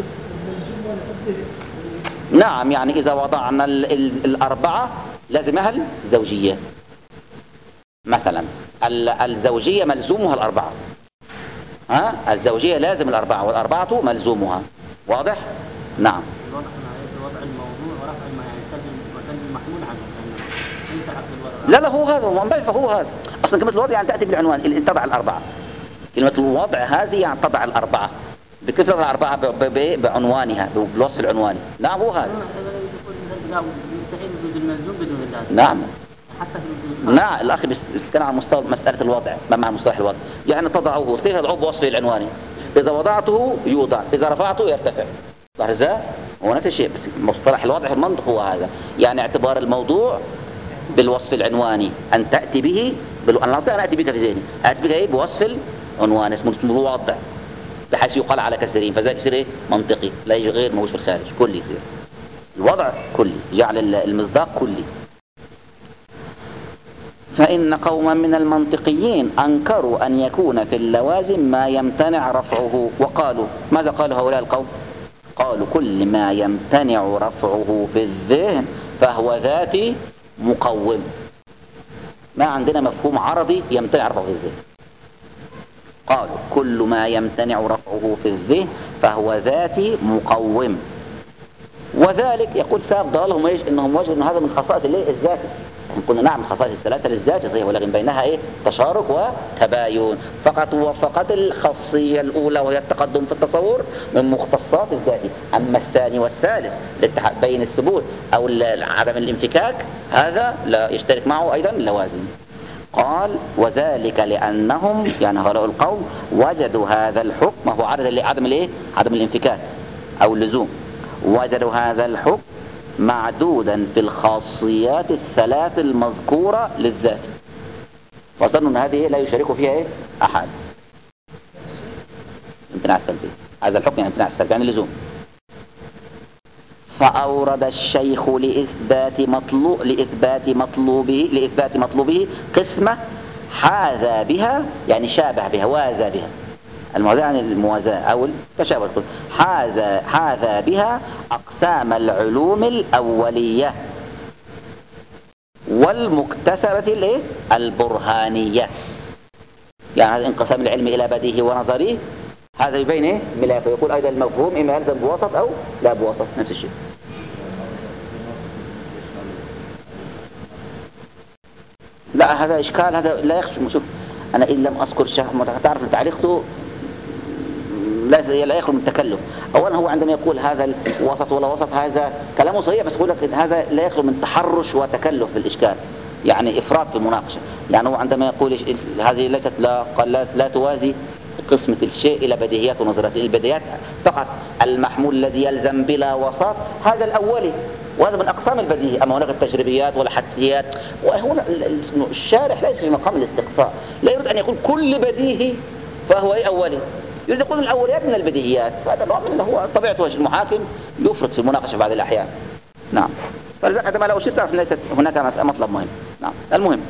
نعم، يعني إذا وضعنا الأربعة لازمها الزوجية مثلا، الزوجية ملزومها الأربعة، الزوجية لازم الأربعة، والأربعة ملزومها. واضح؟ نعم. الوضع وضع الموضوع ورفع وسلب المحمول عنه، ليس عقد الوضع. لا هو هذا، فهو هذا أصلا. كلمة الوضع يعني تأتي بالعنوان، تضع الأربعة. كلمة الوضع هذه يعني تضع الأربعة، بكيف تضع الأربعة؟ بعنوانها، بالوصف العنواني. نعم هو هذا. مستحيل وجود الملزوم بدون ذلك. نعم. حتى نعم، الأخ كان على مستوى مسألة الوضع، ما مع مصطلح الوضع، يعني تضعه، كيف تضعه بوصفه العنواني؟ إذا وضعته يوضع، إذا رفعته يرتفع. لاحظ ازاي؟ هو نفس الشيء، بس مصطلح الوضع في المنطق هو هذا، يعني اعتبار الموضوع بالوصف العنواني، أن تأتي به أنا أتي بك في ذهني، أتي بك إيه؟ بوصف العنواني اسمه الوضع، بحيث يقال على كثيرين، فذلك يصير إيه؟ منطقي، لا يجي غير موجود في الخارج، كلي يصير الوضع كلي، جعل المصداق كلي. فإن قوما من المنطقيين أنكروا أن يكون في اللوازم ما يمتنع رفعه، وقالوا، ماذا قالوا هؤلاء القوم؟ قالوا كل ما يمتنع رفعه في الذهن فهو ذاتي مقوم. ما عندنا مفهوم عرضي يمتنع رفعه في الذهن. قالوا كل ما يمتنع رفعه في الذهن فهو ذاتي مقوم. وذلك يقول سبب ضلالهم انهم وجدوا ان هذا من خصائص الذات. قلنا نعم، الخصائص الثلاثه للذات صحيح، ولكن بينها ايه؟ تشارك وتباين. فقط وفقط الخاصيه الاولى وهي التقدم في التصور من مختصات الذات، اما الثاني والثالث بين الثبوت او عدم الانفكاك هذا لا يشترك معه ايضا اللوازم. قال وذلك لانهم يعني هؤلاء القوم وجدوا هذا الحكم، هو عدم الايه؟ عدم الانفكاك او اللزوم. وجدوا هذا الحكم معدودا في الخاصيات الثلاث المذكورة للذات، وظنوا ان هذه لا يشارك فيها ايه؟ احد. امتناع السلبي، هذا الحكم يعني امتناع السلبي يعني لزوم. فأورد الشيخ لإثبات مطلوبه قسمة حاذى بها، يعني شابه بها، وازى بها. الموازاة يعني الموازاة أو التشابه. حاذى بها أقسام العلوم الأولية والمكتسبة البرهانية. يعني هذا انقسام العلم إلى بديهي ونظري، هذا يبين ملاك، ويقول أيضا المفهوم إما يلزم بوسط أو لا بوسط، نفس الشيء. لا هذا إشكال، هذا لا يخشى. شوف أنا إن لم أذكر شيء تعرف تعليقته لا يخلو من التكلف. أولا هو عندما يقول هذا الوسط ولا وسط، هذا كلامه صحيح، بس يقول لك هذا لا يخلو من تحرش وتكلف في الإشكال، يعني إفراط في المناقشة. يعني هو عندما يقول هذه ليست لا توازي قسمة الشيء إلى بديهيات ونظريات. البديهيات فقط المحمول الذي يلزم بلا وسط، هذا الأولي، وهذا من أقسام البديهي. أما هناك التجريبيات والحدسيات، وهنا الشارح ليس في مقام الاستقصاء، لا يريد أن يقول كل بديهي فهو أولي، يريد يقول الأوليات من البديهيات. فهذا نوع من هو طبيعة وجه المحاكم يفرط في المناقشة بعض الأحيان. نعم. فلذلك عندما لو شئت تعرف ليست هناك مطلب مهم. نعم. المهم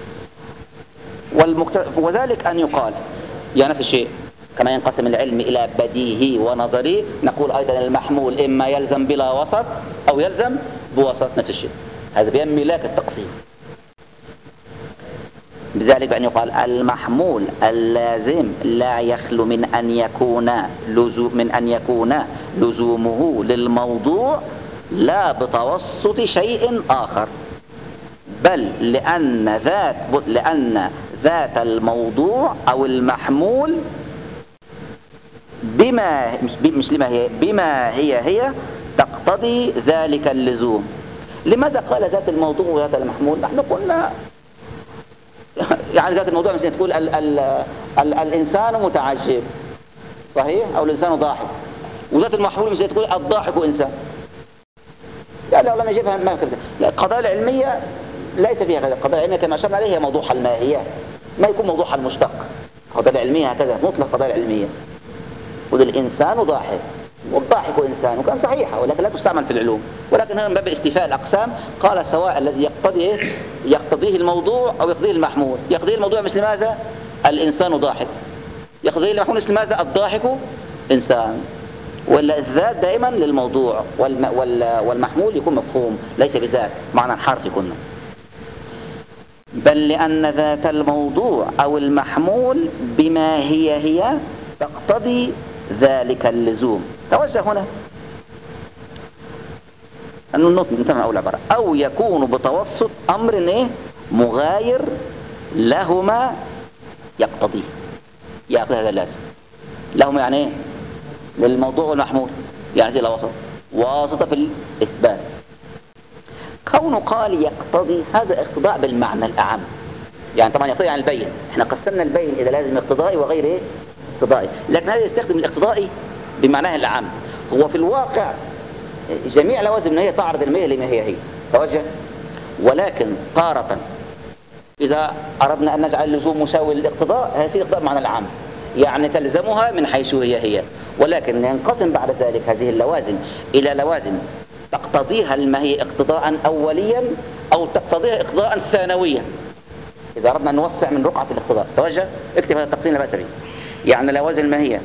وذلك أن يقال يعني نفس الشيء كما ينقسم العلم إلى بديهي ونظري، نقول أيضا المحمول إما يلزم بلا وسط أو يلزم بوسط، نفس الشيء. هذا بيان ملاك التقسيم. بذلك بأن يقال المحمول اللازم لا يخلو من أن يكون لزومه للموضوع لا بتوسط شيء آخر، بل لأن ذات الموضوع أو المحمول بما هي تقتضي ذلك اللزوم. لماذا قال ذات الموضوع وذات المحمول؟ نحن قلنا يعني ذات الموضوع مثل تقول الإنسان متعجب، صحيح؟ أو الإنسان ضاحك. وذات المحمول مثل تقول الضاحك إنسان. يعني لو لم يجيبها ما كذا. القضايا العلمية ليس فيها كذا. القضايا العلمية كما أشرنا عليه هي موضوعها الماهية، ما يكون موضوعها المشتق. القضايا العلمية هكذا مطلق القضايا العلمية. والإنسان ضاحك والضاحك إنسان، وكان صحيحة ولكن لا تستعمل في العلوم. ولكن هنا من باب استيفاء الأقسام قال سواء الذي يقتضيه الموضوع أو يقتضيه المحمول. يقتضيه الموضوع مثل ماذا؟ الإنسان ضاحك. يقتضيه المحمول مثل ماذا؟ الضاحك إنسان. والذات دائما للموضوع والمحمول يكون مفهوم ليس بذات معنى حرفي كنا. بل لأن ذات الموضوع أو المحمول بما هي تقتضي ذلك اللزوم. توجه هنا أنه نتمع أول عبارة أو يكون بتوسط أمر مغاير لهما يقتضي هذا اللازم. لهما يعني للموضوع والمحمول، يعني إلى واسطة في الإثبات. كونه قال يقتضي، هذا اقتضاء بالمعنى الأعم. يعني طبعا يقتضي عن البين، احنا قسمنا البين إذا لازم اقتضائي وغير اقتضائي، لكن هذا يستخدم الاقتضائي بمعناه الأعم. هو في الواقع جميع لوازم الماهية تعرض الماهية لما هي توجه. ولكن تارة إذا أردنا أن نجعل اللزوم مساوي للاقتضاء، هذا الاقتضاء بمعنى العام، يعني تلزمها من حيث هي. ولكن ينقسم بعد ذلك هذه اللوازم إلى لوازم تقتضيها الماهية اقتضاء أوليا أو تقتضيها اقتضاء ثانويا. إذا أردنا أن نوسع من رقعة الاقتضاء توجه، اكتب هذا التقسيم لا بأس به. يعني لوازم الماهية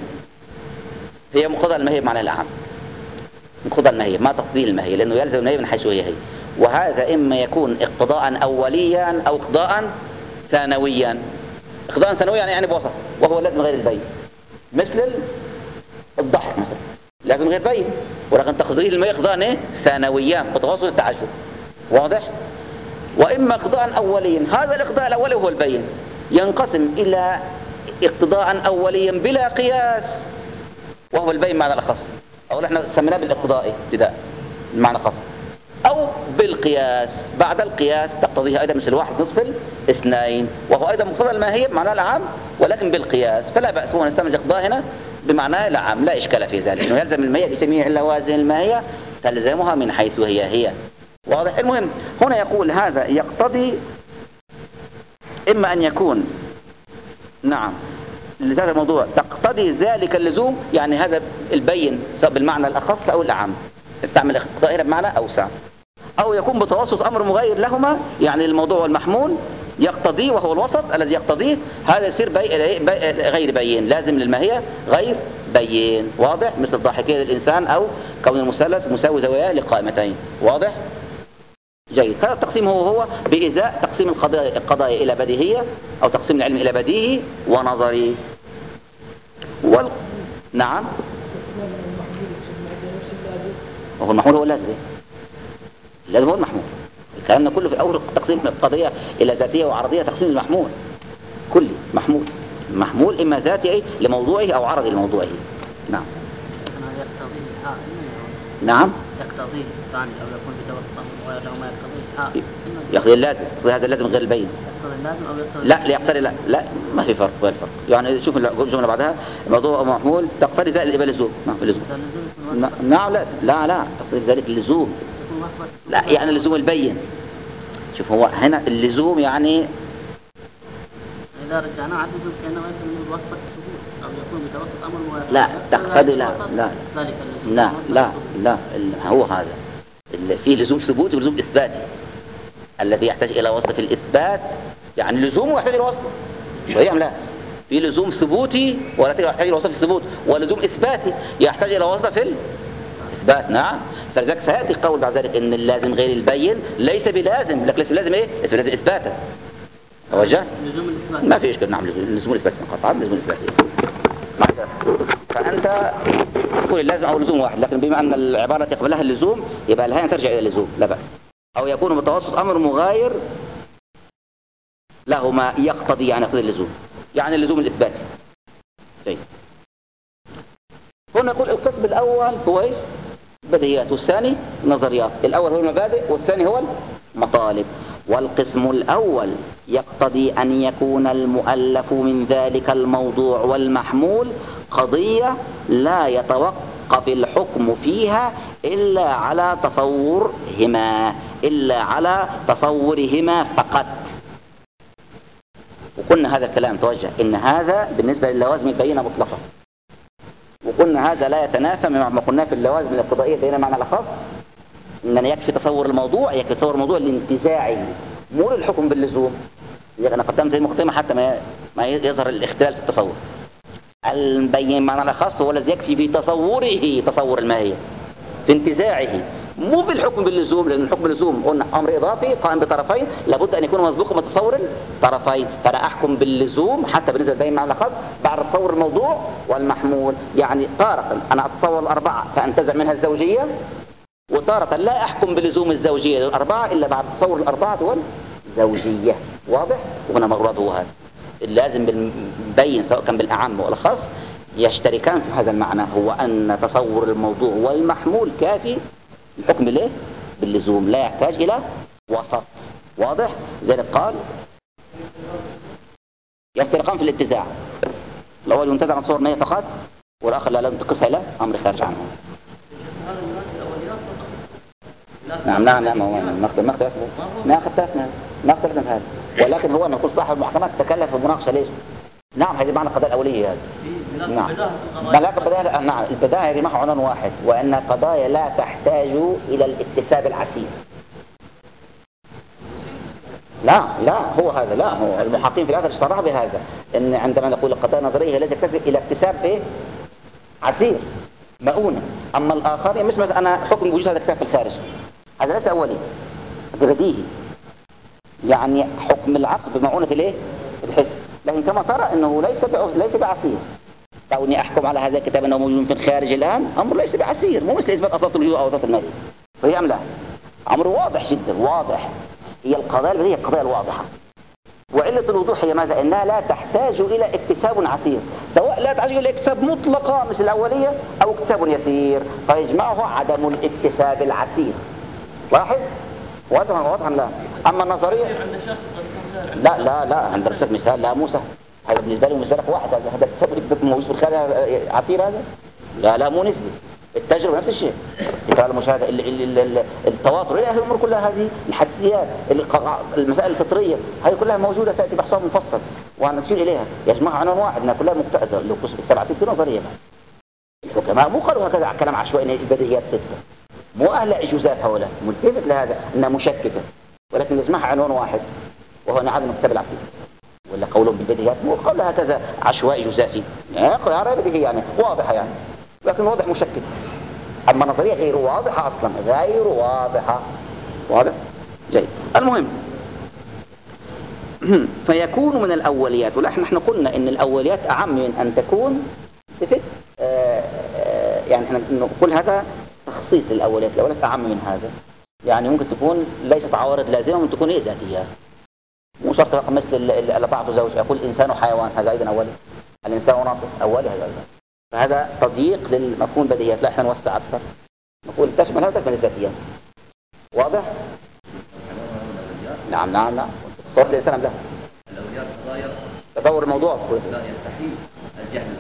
هي مقتضى الماهية بمعنى الأعم، مقتضى الماهية ما تقتضيه الماهية، لأنه يلزم الماهية من حيث هي. وهذا إما يكون اقتضاء أوليا أو اقتضاء ثانويا. اقتضاء ثانويا يعني بوسط، وهو لازم غير البين، مثل الضحك مثلا لازم غير بين، ولكن تقتضيه الماهية اقتضاء ثانويا وتواصل التعجب، واضح؟ وإما اقتضاء أوليا، هذا الاقتضاء الأولي هو البين، ينقسم إلى اقتضاء أوليا بلا قياس وهو البين معنى الأخص، أو نحن سميناه بالاقتضائي ابتداء المعنى الخاص، أو بالقياس بعد القياس تقتضيه أيضا مثل 1/2 وهو أيضا مقتضى الماهية بمعنى العام ولكن بالقياس، فلا بأس هو نستعمل الاقتضاء هنا بمعنى العام، لا إشكال في ذلك، إنه يلزم الماهية بجميع اللوازم الماهية تلزمها من حيث هي. واضح؟ المهم هنا يقول هذا يقتضي إما أن يكون نعم لهذا الموضوع تقتضي ذلك اللزوم، يعني هذا البين سواء بالمعنى الأخص أو الأعم، استعمل اقتضاء هنا بمعنى أوسع. أو يكون بتوسط أمر مغاير لهما، يعني الموضوع والمحمول يقتضيه وهو الوسط الذي يقتضيه، هذا يصير غير بين، لازم للماهية غير بين. واضح؟ مثل الضاحكين للإنسان أو كون المثلث مساوي زواياه لقائمتين. واضح؟ جيد. هذا التقسيم هو بإزاء تقسيم القضايا إلى بديهية أو تقسيم العلم إلى بديهي ونظري. نعم. وهو المحمول هو اللازم. اللازم هو المحمول. كلامنا كله في أول تقسيم القضية إلى ذاتية وعرضية، تقسيم المحمول كلي محمول. محمول إما ذاتي لموضوعه أو عرضي لموضوعه. نعم. نعم. يقتضيه ثاني أو يكون بتوسط وغير ما يقتضيه يقتضي اللازم، هذا اللازم غير البين. يقتضي اللازم أو يقتضي لا يقتضي لا ما في فرق، غير فرق. يعني شوف الجملة بعدها موضوع محمول تقتضي ذلك يبقى لزوم. نعم اللزوم. نعم لا تقتضي ذلك اللزوم. لا يعني اللزوم البين. شوف هو هنا اللزوم يعني إذا رجعنا على اللزوم كأنه يكون بواسطة الثبوت أو يكون بتوسط أمر مغاير. لا تقتضي لا هو هذا في لزوم ثبوتي ولزوم إثباتي. الذي يحتاج إلى واسطة في الإثبات يعني لزومه يحتاج إلى واسطة، صحيح لا؟ في لزوم ثبوتي ولا يحتاج إلى واسطة في الثبوت، ولزوم إثباتي يحتاج إلى واسطة في الإثبات. نعم. فلذلك سيأتي قول بعد ذلك إن اللازم غير البين ليس بلازم، لكن ليس بلازم إيه؟ ليس بلازم إثباتا. توجه؟ لزوم الإثبات ما في إشكال. نعم لزوم الإثبات قطعا لزوم الإثبات. فأنت تقول اللازم أو لزوم واحد، لكن بما أن العبارة تقبلها اللزوم يبقى لها ترجع إلى اللزوم لا بأس. أو يكون متوسط أمر مغاير له ما يقتضي يعني يقتضي اللزوم، يعني اللزوم الإثباتي. طيب. هنا نقول القسم الأول هو بديهيات والثاني نظريات. الأول هو المبادئ والثاني هو المطالب. والقسم الأول يقتضي أن يكون المؤلف من ذلك الموضوع والمحمول قضية لا يتوقف الحكم فيها إلا على تصورهما فقط. وقلنا هذا الكلام توجه إن هذا بالنسبة للوازم البينة مطلقة، وقلنا هذا لا يتنافى مع ما قلنا في اللوازم الاقتضائية بين معنى الأخص، إننا يكفي تصور الموضوع، يكفي تصور الموضوع لانتزاعه مو للحكم باللزوم. أنا قدمت المقدمة حتى ما يظهر الاختلال في التصور. البين معنى الأخص هو الذي يكفي في تصوره تصور الماهية، في انتزاعه، مو بالحكم باللزوم، لأن الحكم باللزوم قلنا أمر إضافي قائم بطرفين لابد أن يكون مسبوقا بتصور الطرفين. فأنا أحكم باللزوم حتى بالنسبة للبين معنى الأخص بعد تصور الموضوع والمحمول. يعني تارة أنا أتصور الأربعة فأنتزع منها الزوجية، وتارة لا أحكم بلزوم الزوجية للأربعة إلا بعد تصور الأربعة والزوجية. واضح؟ وهنا مغرض هو هذا اللازم بالبين سواء كان بالأعم والأخص يشتركان في هذا المعنى، هو أن تصور الموضوع والمحمول كافي الحكم له باللزوم، لا يحتاج إلى وسط. واضح؟ لذلك قال يفترقان في الاتزاع، الأول ينتزع عن تصور النية فقط، والآخر لا تنتقصها إلى أمر خارج عنه. نعم ما اختلفنا في هذا، ولكن هو نقول صاحب المحكمة تكلف في المناقشة. ليش؟ نعم هذه معنى القضايا الأولية هذه. نعم نعم البداية يا جماعة عنوان واحد، وأن القضايا لا تحتاج إلى الاكتساب العسير. لا هو هذا، لا هو المحققين في الآخر صرح بهذا، إن عندما نقول القضايا النظرية التي تكتسب إلى اكتساب عسير مؤونة. أما الآخر مش مثلا أنا حكم بوجود هذا الكتاب في الخارج، هذا ليس أولي، هذا بديهي، يعني حكم العقد بمعونة الايه؟ الحس. لكن كما ترى انه ليس بعسير. كوني احكم على هذا الكتاب انه موجود في الخارج الان امر ليس بعسير، مو مثل اثبات اساس الوجود او اساس المادي. فهي ام لا؟ امر واضح جدا واضح. هي القضايا البديهية القضايا الواضحة. وعلة الوضوح هي ماذا؟ انها لا تحتاج الى اكتساب عسير، سواء لا تحتاج الى اكتساب مطلقة مثل الاولية او اكتساب يسير، فيجمعه عدم الاكتساب العسير. لاحظ؟ واضح لا. أما النظرية لا عند رسالة مثال لا موسى، هذا بالنسبة لي وبالنسبة لك واحد، هذا تثبت موجود في الخارج عسير هذا؟ لا مو نسبي. التجربة نفس الشيء، تكرار المشاهدة، التواتر، إلى الأمور كلها هذه الحدسيات، المسائل الفطرية هذه كلها موجودة، سيأتي بحثها مفصل ونشير إليها. يجمعها عنوان واحد أنها كلها مقتضى لو كسب 7 6 نظرية. الحكماء مو قالوا هكذا كلام عشوائي البديهيات 6، مو أهل جزاف هؤلاء، ملتفت لهذا أنها مشككة، ولكن يسمعها عنوان واحد وهو أن عدم اكتساب العقيدة، ولا قولهم بالبديهيات مو قول هكذا عشوائي جزافي، يعني قراءة بديهية يعني واضحة يعني، لكن واضح مشكك. أما نظرية غير واضحة أصلا، غير واضحة. واضح؟ جيد. المهم فيكون من الأوليات، ونحن قلنا إن الأوليات أعم من أن تكون صفة، يعني احنا نقول هذا تخصيص للأوليات، الأوليات أعم من هذا، يعني ممكن تكون ليست عوارض لازمة، ممكن تكون ذاتية، مو شرط مثل اللي بعض زوج يقول الإنسان حيوان، هذا أيضا أولي، الإنسان ناطق أولي، هذا أيضا، فهذا تضييق للمفهوم البديهيات. لا احنا نوسع أكثر، نقول تشمل هذا من الذاتيات. واضح؟ نعم نعم نعم. صورة الإنسان له الأولياء قضايا تصور الموضوع لا يستحيل الجهل.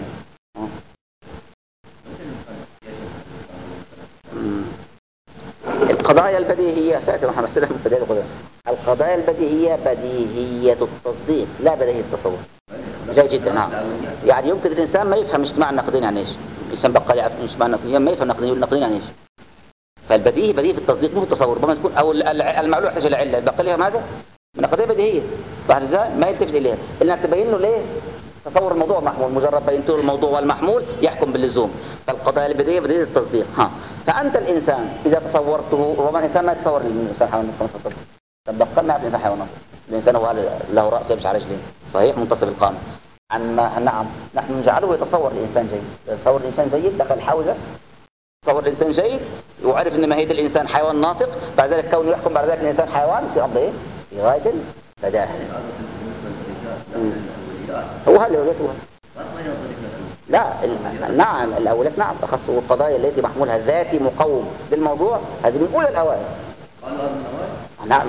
القضايا البديهية سأتي نحن نحسنها من بداية القضايا. القضايا البديهية بديهية التصديق لا بديهية التصور. جيد جدا. نعم. يعني يمكن الإنسان ما يفهم اجتماع النقدين يعني ايش. الإنسان بقى يعرف اجتماع النقدين ما يفهم النقدين يعني ايش. فالبديهي بديهي في التصديق مو في التصور، ربما تكون او المعلومة يحتاج إلى علة بقى لها ماذا؟ من قضية بديهية بعد ذلك ما يلتفت إليها إلا تبين له ليه تصور الموضوع محمول، مجرد بينت له الموضوع والمحمول يحكم باللزوم. فالقضايا البديهية بديهية التصديق. فأنت الإنسان إذا تصورته، ربما الإنسان ما يتصور الإنسان حيوان نصف. طب بقى ما الإنسان حيوان نصف، الإنسان هو له رأس يمشي على رجلين صحيح منتصف القامة. أما نعم نحن نجعله يتصور الإنسان جيد، يتصور الإنسان جيد دخل حوزة، تصور الإنسان جيد وعرف أن ماهية الإنسان حيوان ناطق، بعد ذلك كونه يحكم بعد ذلك الإنسان حيوان في أمر إيه؟ في غاية البداهة. هو هذا الأوليات هو لا نعم الأوليات نعم تخصص القضايا التي محمولها ذاتي مقوم بالموضوع، هذه من أولى الأوائل. نعم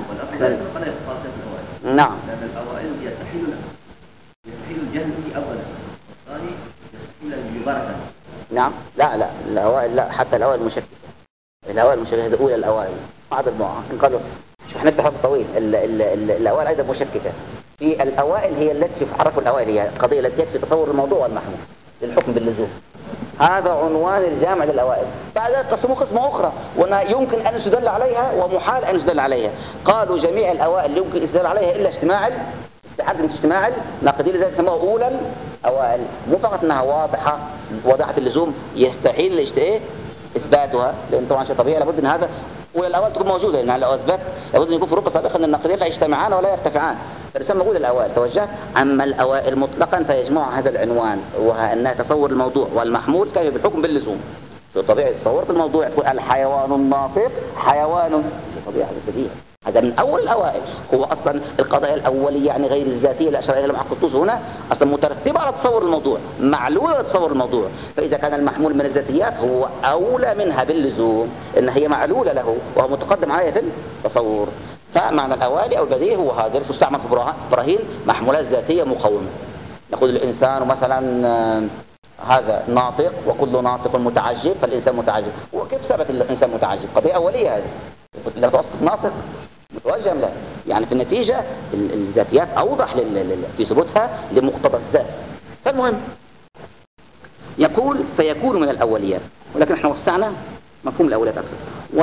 نعم لأن الأوائل يستحيل الجهل في أولا، والثاني يستحيل المباركة. نعم لا الأوائل لا، حتى الأوائل مشككة، الأوائل مشككة هذه أولى الأوائل بعض المعاه قالوا شوف احنا نفتح طويل الأوائل أيضا مشككة. في الأوائل هي التي شوف عرفوا الأوائل هي القضية التي يكفي تصور الموضوع والمحمول للحكم باللزوم، هذا عنوان الجامع للأوائل. بعد ذلك قسموا قسمة أخرى يمكن أن يستدل عليها ومحال أن يستدل عليها. قالوا جميع الأوائل يمكن يستدل عليها إلا اجتماع الناقدين، لذلك سموه أولى الأوائل، مو فقط أنها واضحة اللزوم يستحيل إثباتها، لأن طبعا شيء طبيعي لابد أن هذا أولى الأوائل تكون موجودة، لأن لو أثبت لابد أن يكون في ربع سابقا أن الناقدين لا يجتمعان ولا يرتفعان، فالإنسان موجود الأوائل توجه. أما الأوائل مطلقا فيجمع هذا العنوان وهو أنها تصور الموضوع والمحمول كيف بالحكم باللزوم. شو طبيعي تصورت الموضوع تقول الحيوان الناطق حيوان، طبيعي بديهي، هذا من أول الأوائل. هو أصلا القضايا الأولية يعني غير الذاتية اللي أشار إليها المحققون هنا أصلا مترتبة على تصور الموضوع، معلولة على تصور الموضوع، فإذا كان المحمول من الذاتيات هو أولى منها باللزوم إن هي معلولة له وهو متقدم عليها في التصور. فمعنى الأوائل أو البديهي هو هذا تستعمل في براهين محمولات ذاتية مقومة. نقول الإنسان مثلا هذا ناطق وكل ناطق متعجب فالإنسان متعجب، وكيف ثبت الإنسان متعجب؟ قضية أولية هذه، لما توصف ناطق متوجه له، يعني في النتيجة الذاتيات أوضح في ثبوتها لمقتضى الذات. فالمهم يقول فيكون من الأوليات، ولكن احنا وسعنا مفهوم الأوليات أكثر.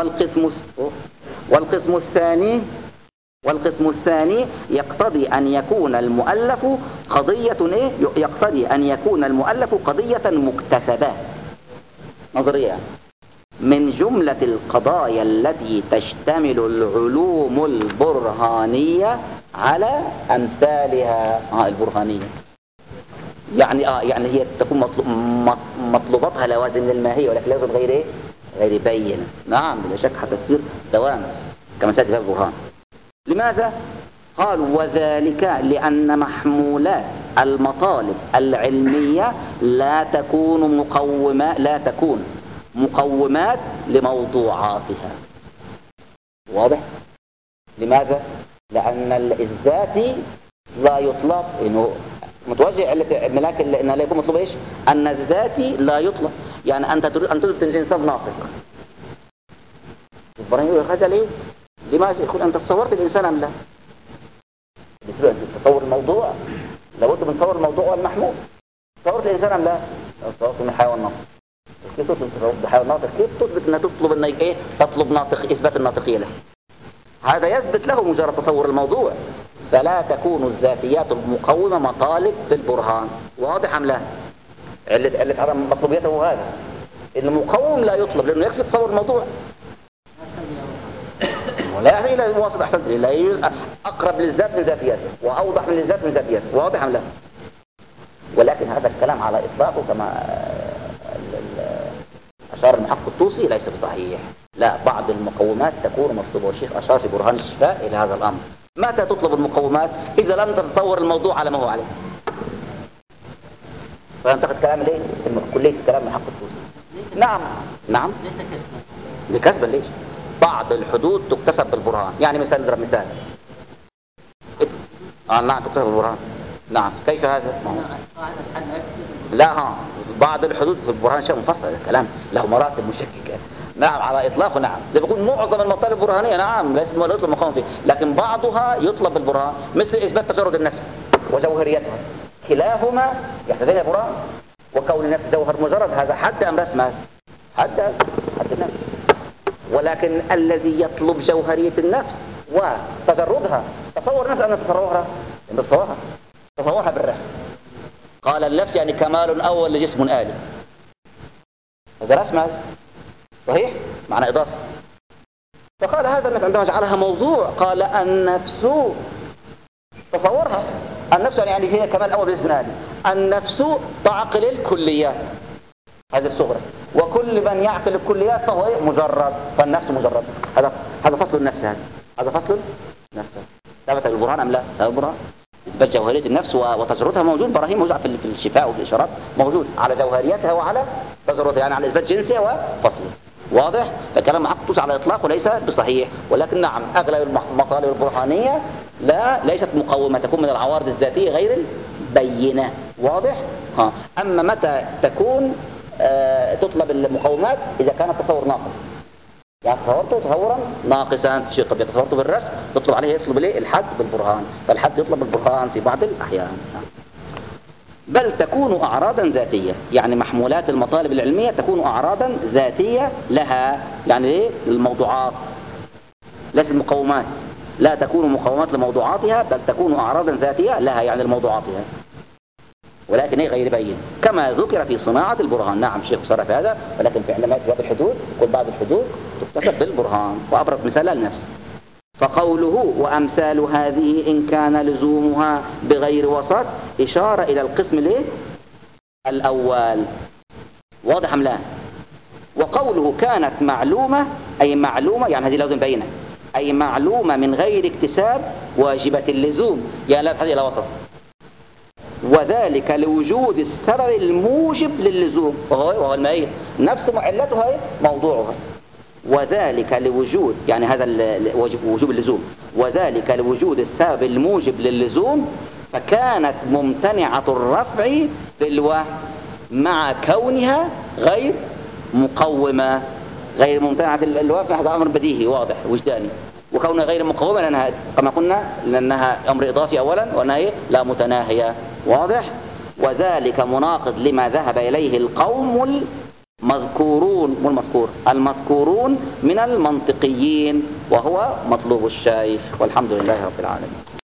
والقسم الثاني يقتضي أن يكون المؤلف قضية مكتسبة نظرية من جملة القضايا التي تشتمل العلوم البرهانية على أمثالها. البرهانية يعني هي تكون مطلوباتها لوازم للماهية، ولكن لازم غير بينة. نعم بلا شك حتى تصير دوام كما سيأتي في البرهان. لماذا؟ قالوا وذلك لأن محمولات المطالب العلمية لا تكون مقومات لموضوعاتها. واضح؟ لماذا؟ لأن الذاتي لا يطلب إنه متوجه ملاك إنه لا يكون مطلوب إيش؟ أن الذاتي لا يطلب، يعني أنت تريد أن تثبت الإنسان ناطق، البرهان يقول هذا ليه؟ لماذا؟ يقول أنت تصورت الإنسان أم لا؟ أنت تصور الموضوع، لابد من تصور الموضوع والمحمول. تصورت الإنسان أم لا؟ تصورت من حيوان ناطق، كيف توضح الناطق؟ كيف تثبت انها تطلب انك ايه؟ تطلب ناطق، اثبات الناطقيه له. هذا يثبت له مجرد تصور الموضوع. فلا تكون الذاتيات المقومه مطالب في البرهان. واضح ام لا؟ علة عدم مطلوبيته هذا. المقوم لا يطلب لانه يكفي تصور الموضوع. ولا يعني الى الواسط احسن، لا يجوز اقرب للذات من ذاتياته واوضح من الذات من ذاتياته. واضح ام لا؟ ولكن هذا الكلام على اطلاقه كما اشار المحقق الطوسي ليس بصحيح. لا، بعض المقومات تكون مطلوبه، والشيخ اشار في برهان الشفاء الى هذا الامر. متى تطلب المقومات؟ اذا لم تتصور الموضوع على ما هو عليه. فينتقد كلام ليه؟ كليه كلام المحقق الطوسي. نعم لكسبا. ليش؟ بعض الحدود تكتسب بالبرهان. يعني مثال، نضرب مثال. نعم تكتسب بالبرهان. نعم، كيف هذا؟ لا، بعض الحدود في البرهان شيء مفصل. الكلام له مراتب مشككه. نعم على اطلاقه. نعم، ده بيكون معظم المطالب البرهانيه نعم ليست يطلب مقام فيه، لكن بعضها يطلب بالبرهان، مثل اثبات تجرد النفس وجوهريتها. كلاهما يحتاجون برهان. وكون النفس جوهر مجرد هذا حد ام رسم؟ حد النفس. ولكن الذي يطلب جوهريه النفس وتجردها، تصور النفس ان تصورها بالرسم. قال النفس يعني كمال اول لجسم آلي. هذا رسم، هذا صحيح معنى اضافه. فقال هذا النفس عندما جعلها موضوع قال النفس، تصورها النفس يعني هي كمال اول لجسم آلي. النفس تعقل الكليات هذه الصغرى، وكل من يعقل الكليات فهو مجرد، فالنفس مجرد. هذا فصل النفس. هذا فصل النفس. ثبت البرهان ام لا؟ ثبت البرهان. إثبات جوهرية النفس وتجردها موجود، براهين موجود في الشفاء وفي الإشارات موجود على جوهريتها وعلى تجردها، يعني على إثبات جنسها وفصلها. واضح؟ فكلام محقق على إطلاق وليس بصحيح. ولكن نعم أغلب المطالب البرهانية ليست مقومة، تكون من العوارض الذاتية غير البينة. واضح؟ أما متى تكون تطلب المقومات؟ إذا كان التصور ناقص، يعني تصورته تصورا ناقصا في شيء. قد تصورته بالرسم تطلب عليه يطلب ليه الحد بالبرهان، فالحد يطلب بالبرهان في بعض الأحيان. بل تكون أعراضا ذاتية، يعني محمولات المطالب العلمية تكون أعراضا ذاتية لها، يعني ايه؟ الموضوعات ليست مقومات. لا تكون مقومات لموضوعاتها، بل تكون أعراضا ذاتية لها يعني لموضوعاتها، ولكن ايه؟ غير بين، كما ذكر في صناعة البرهان. نعم الشيخ صرف هذا، ولكن في علماء بعض الحدود كل بعض الحدود تكتسب بالبرهان. وأبرز مثال النفس. فقوله وأمثال هذه إن كان لزومها بغير وسط إشارة إلى القسم ليه؟ الأول. واضح أم لا؟ وقوله كانت معلومة أي معلومة، يعني هذه لازم بينة، أي معلومة من غير اكتساب واجبة اللزوم، يعني لا تحتاج إلى وسط. وذلك لوجود السبب الموجب للزوم وهو المعين، نفس علتها موضوعها. وذلك لوجود، يعني هذا وجوب اللزوم، وذلك لوجود السبب الموجب للزوم، فكانت ممتنعة الرفع بالوهم مع كونها غير مقومة. غير ممتنعة الوهم هذا أمر بديهي واضح وجداني، وكونها غير مقومة لأنها كما قلنا لأنها أمر إضافي أولا، وأنها لا متناهية. واضح؟ وذلك مناقض لما ذهب إليه القوم المذكورون من المنطقيين، وهو مطلوب الشيخ. والحمد لله رب العالمين.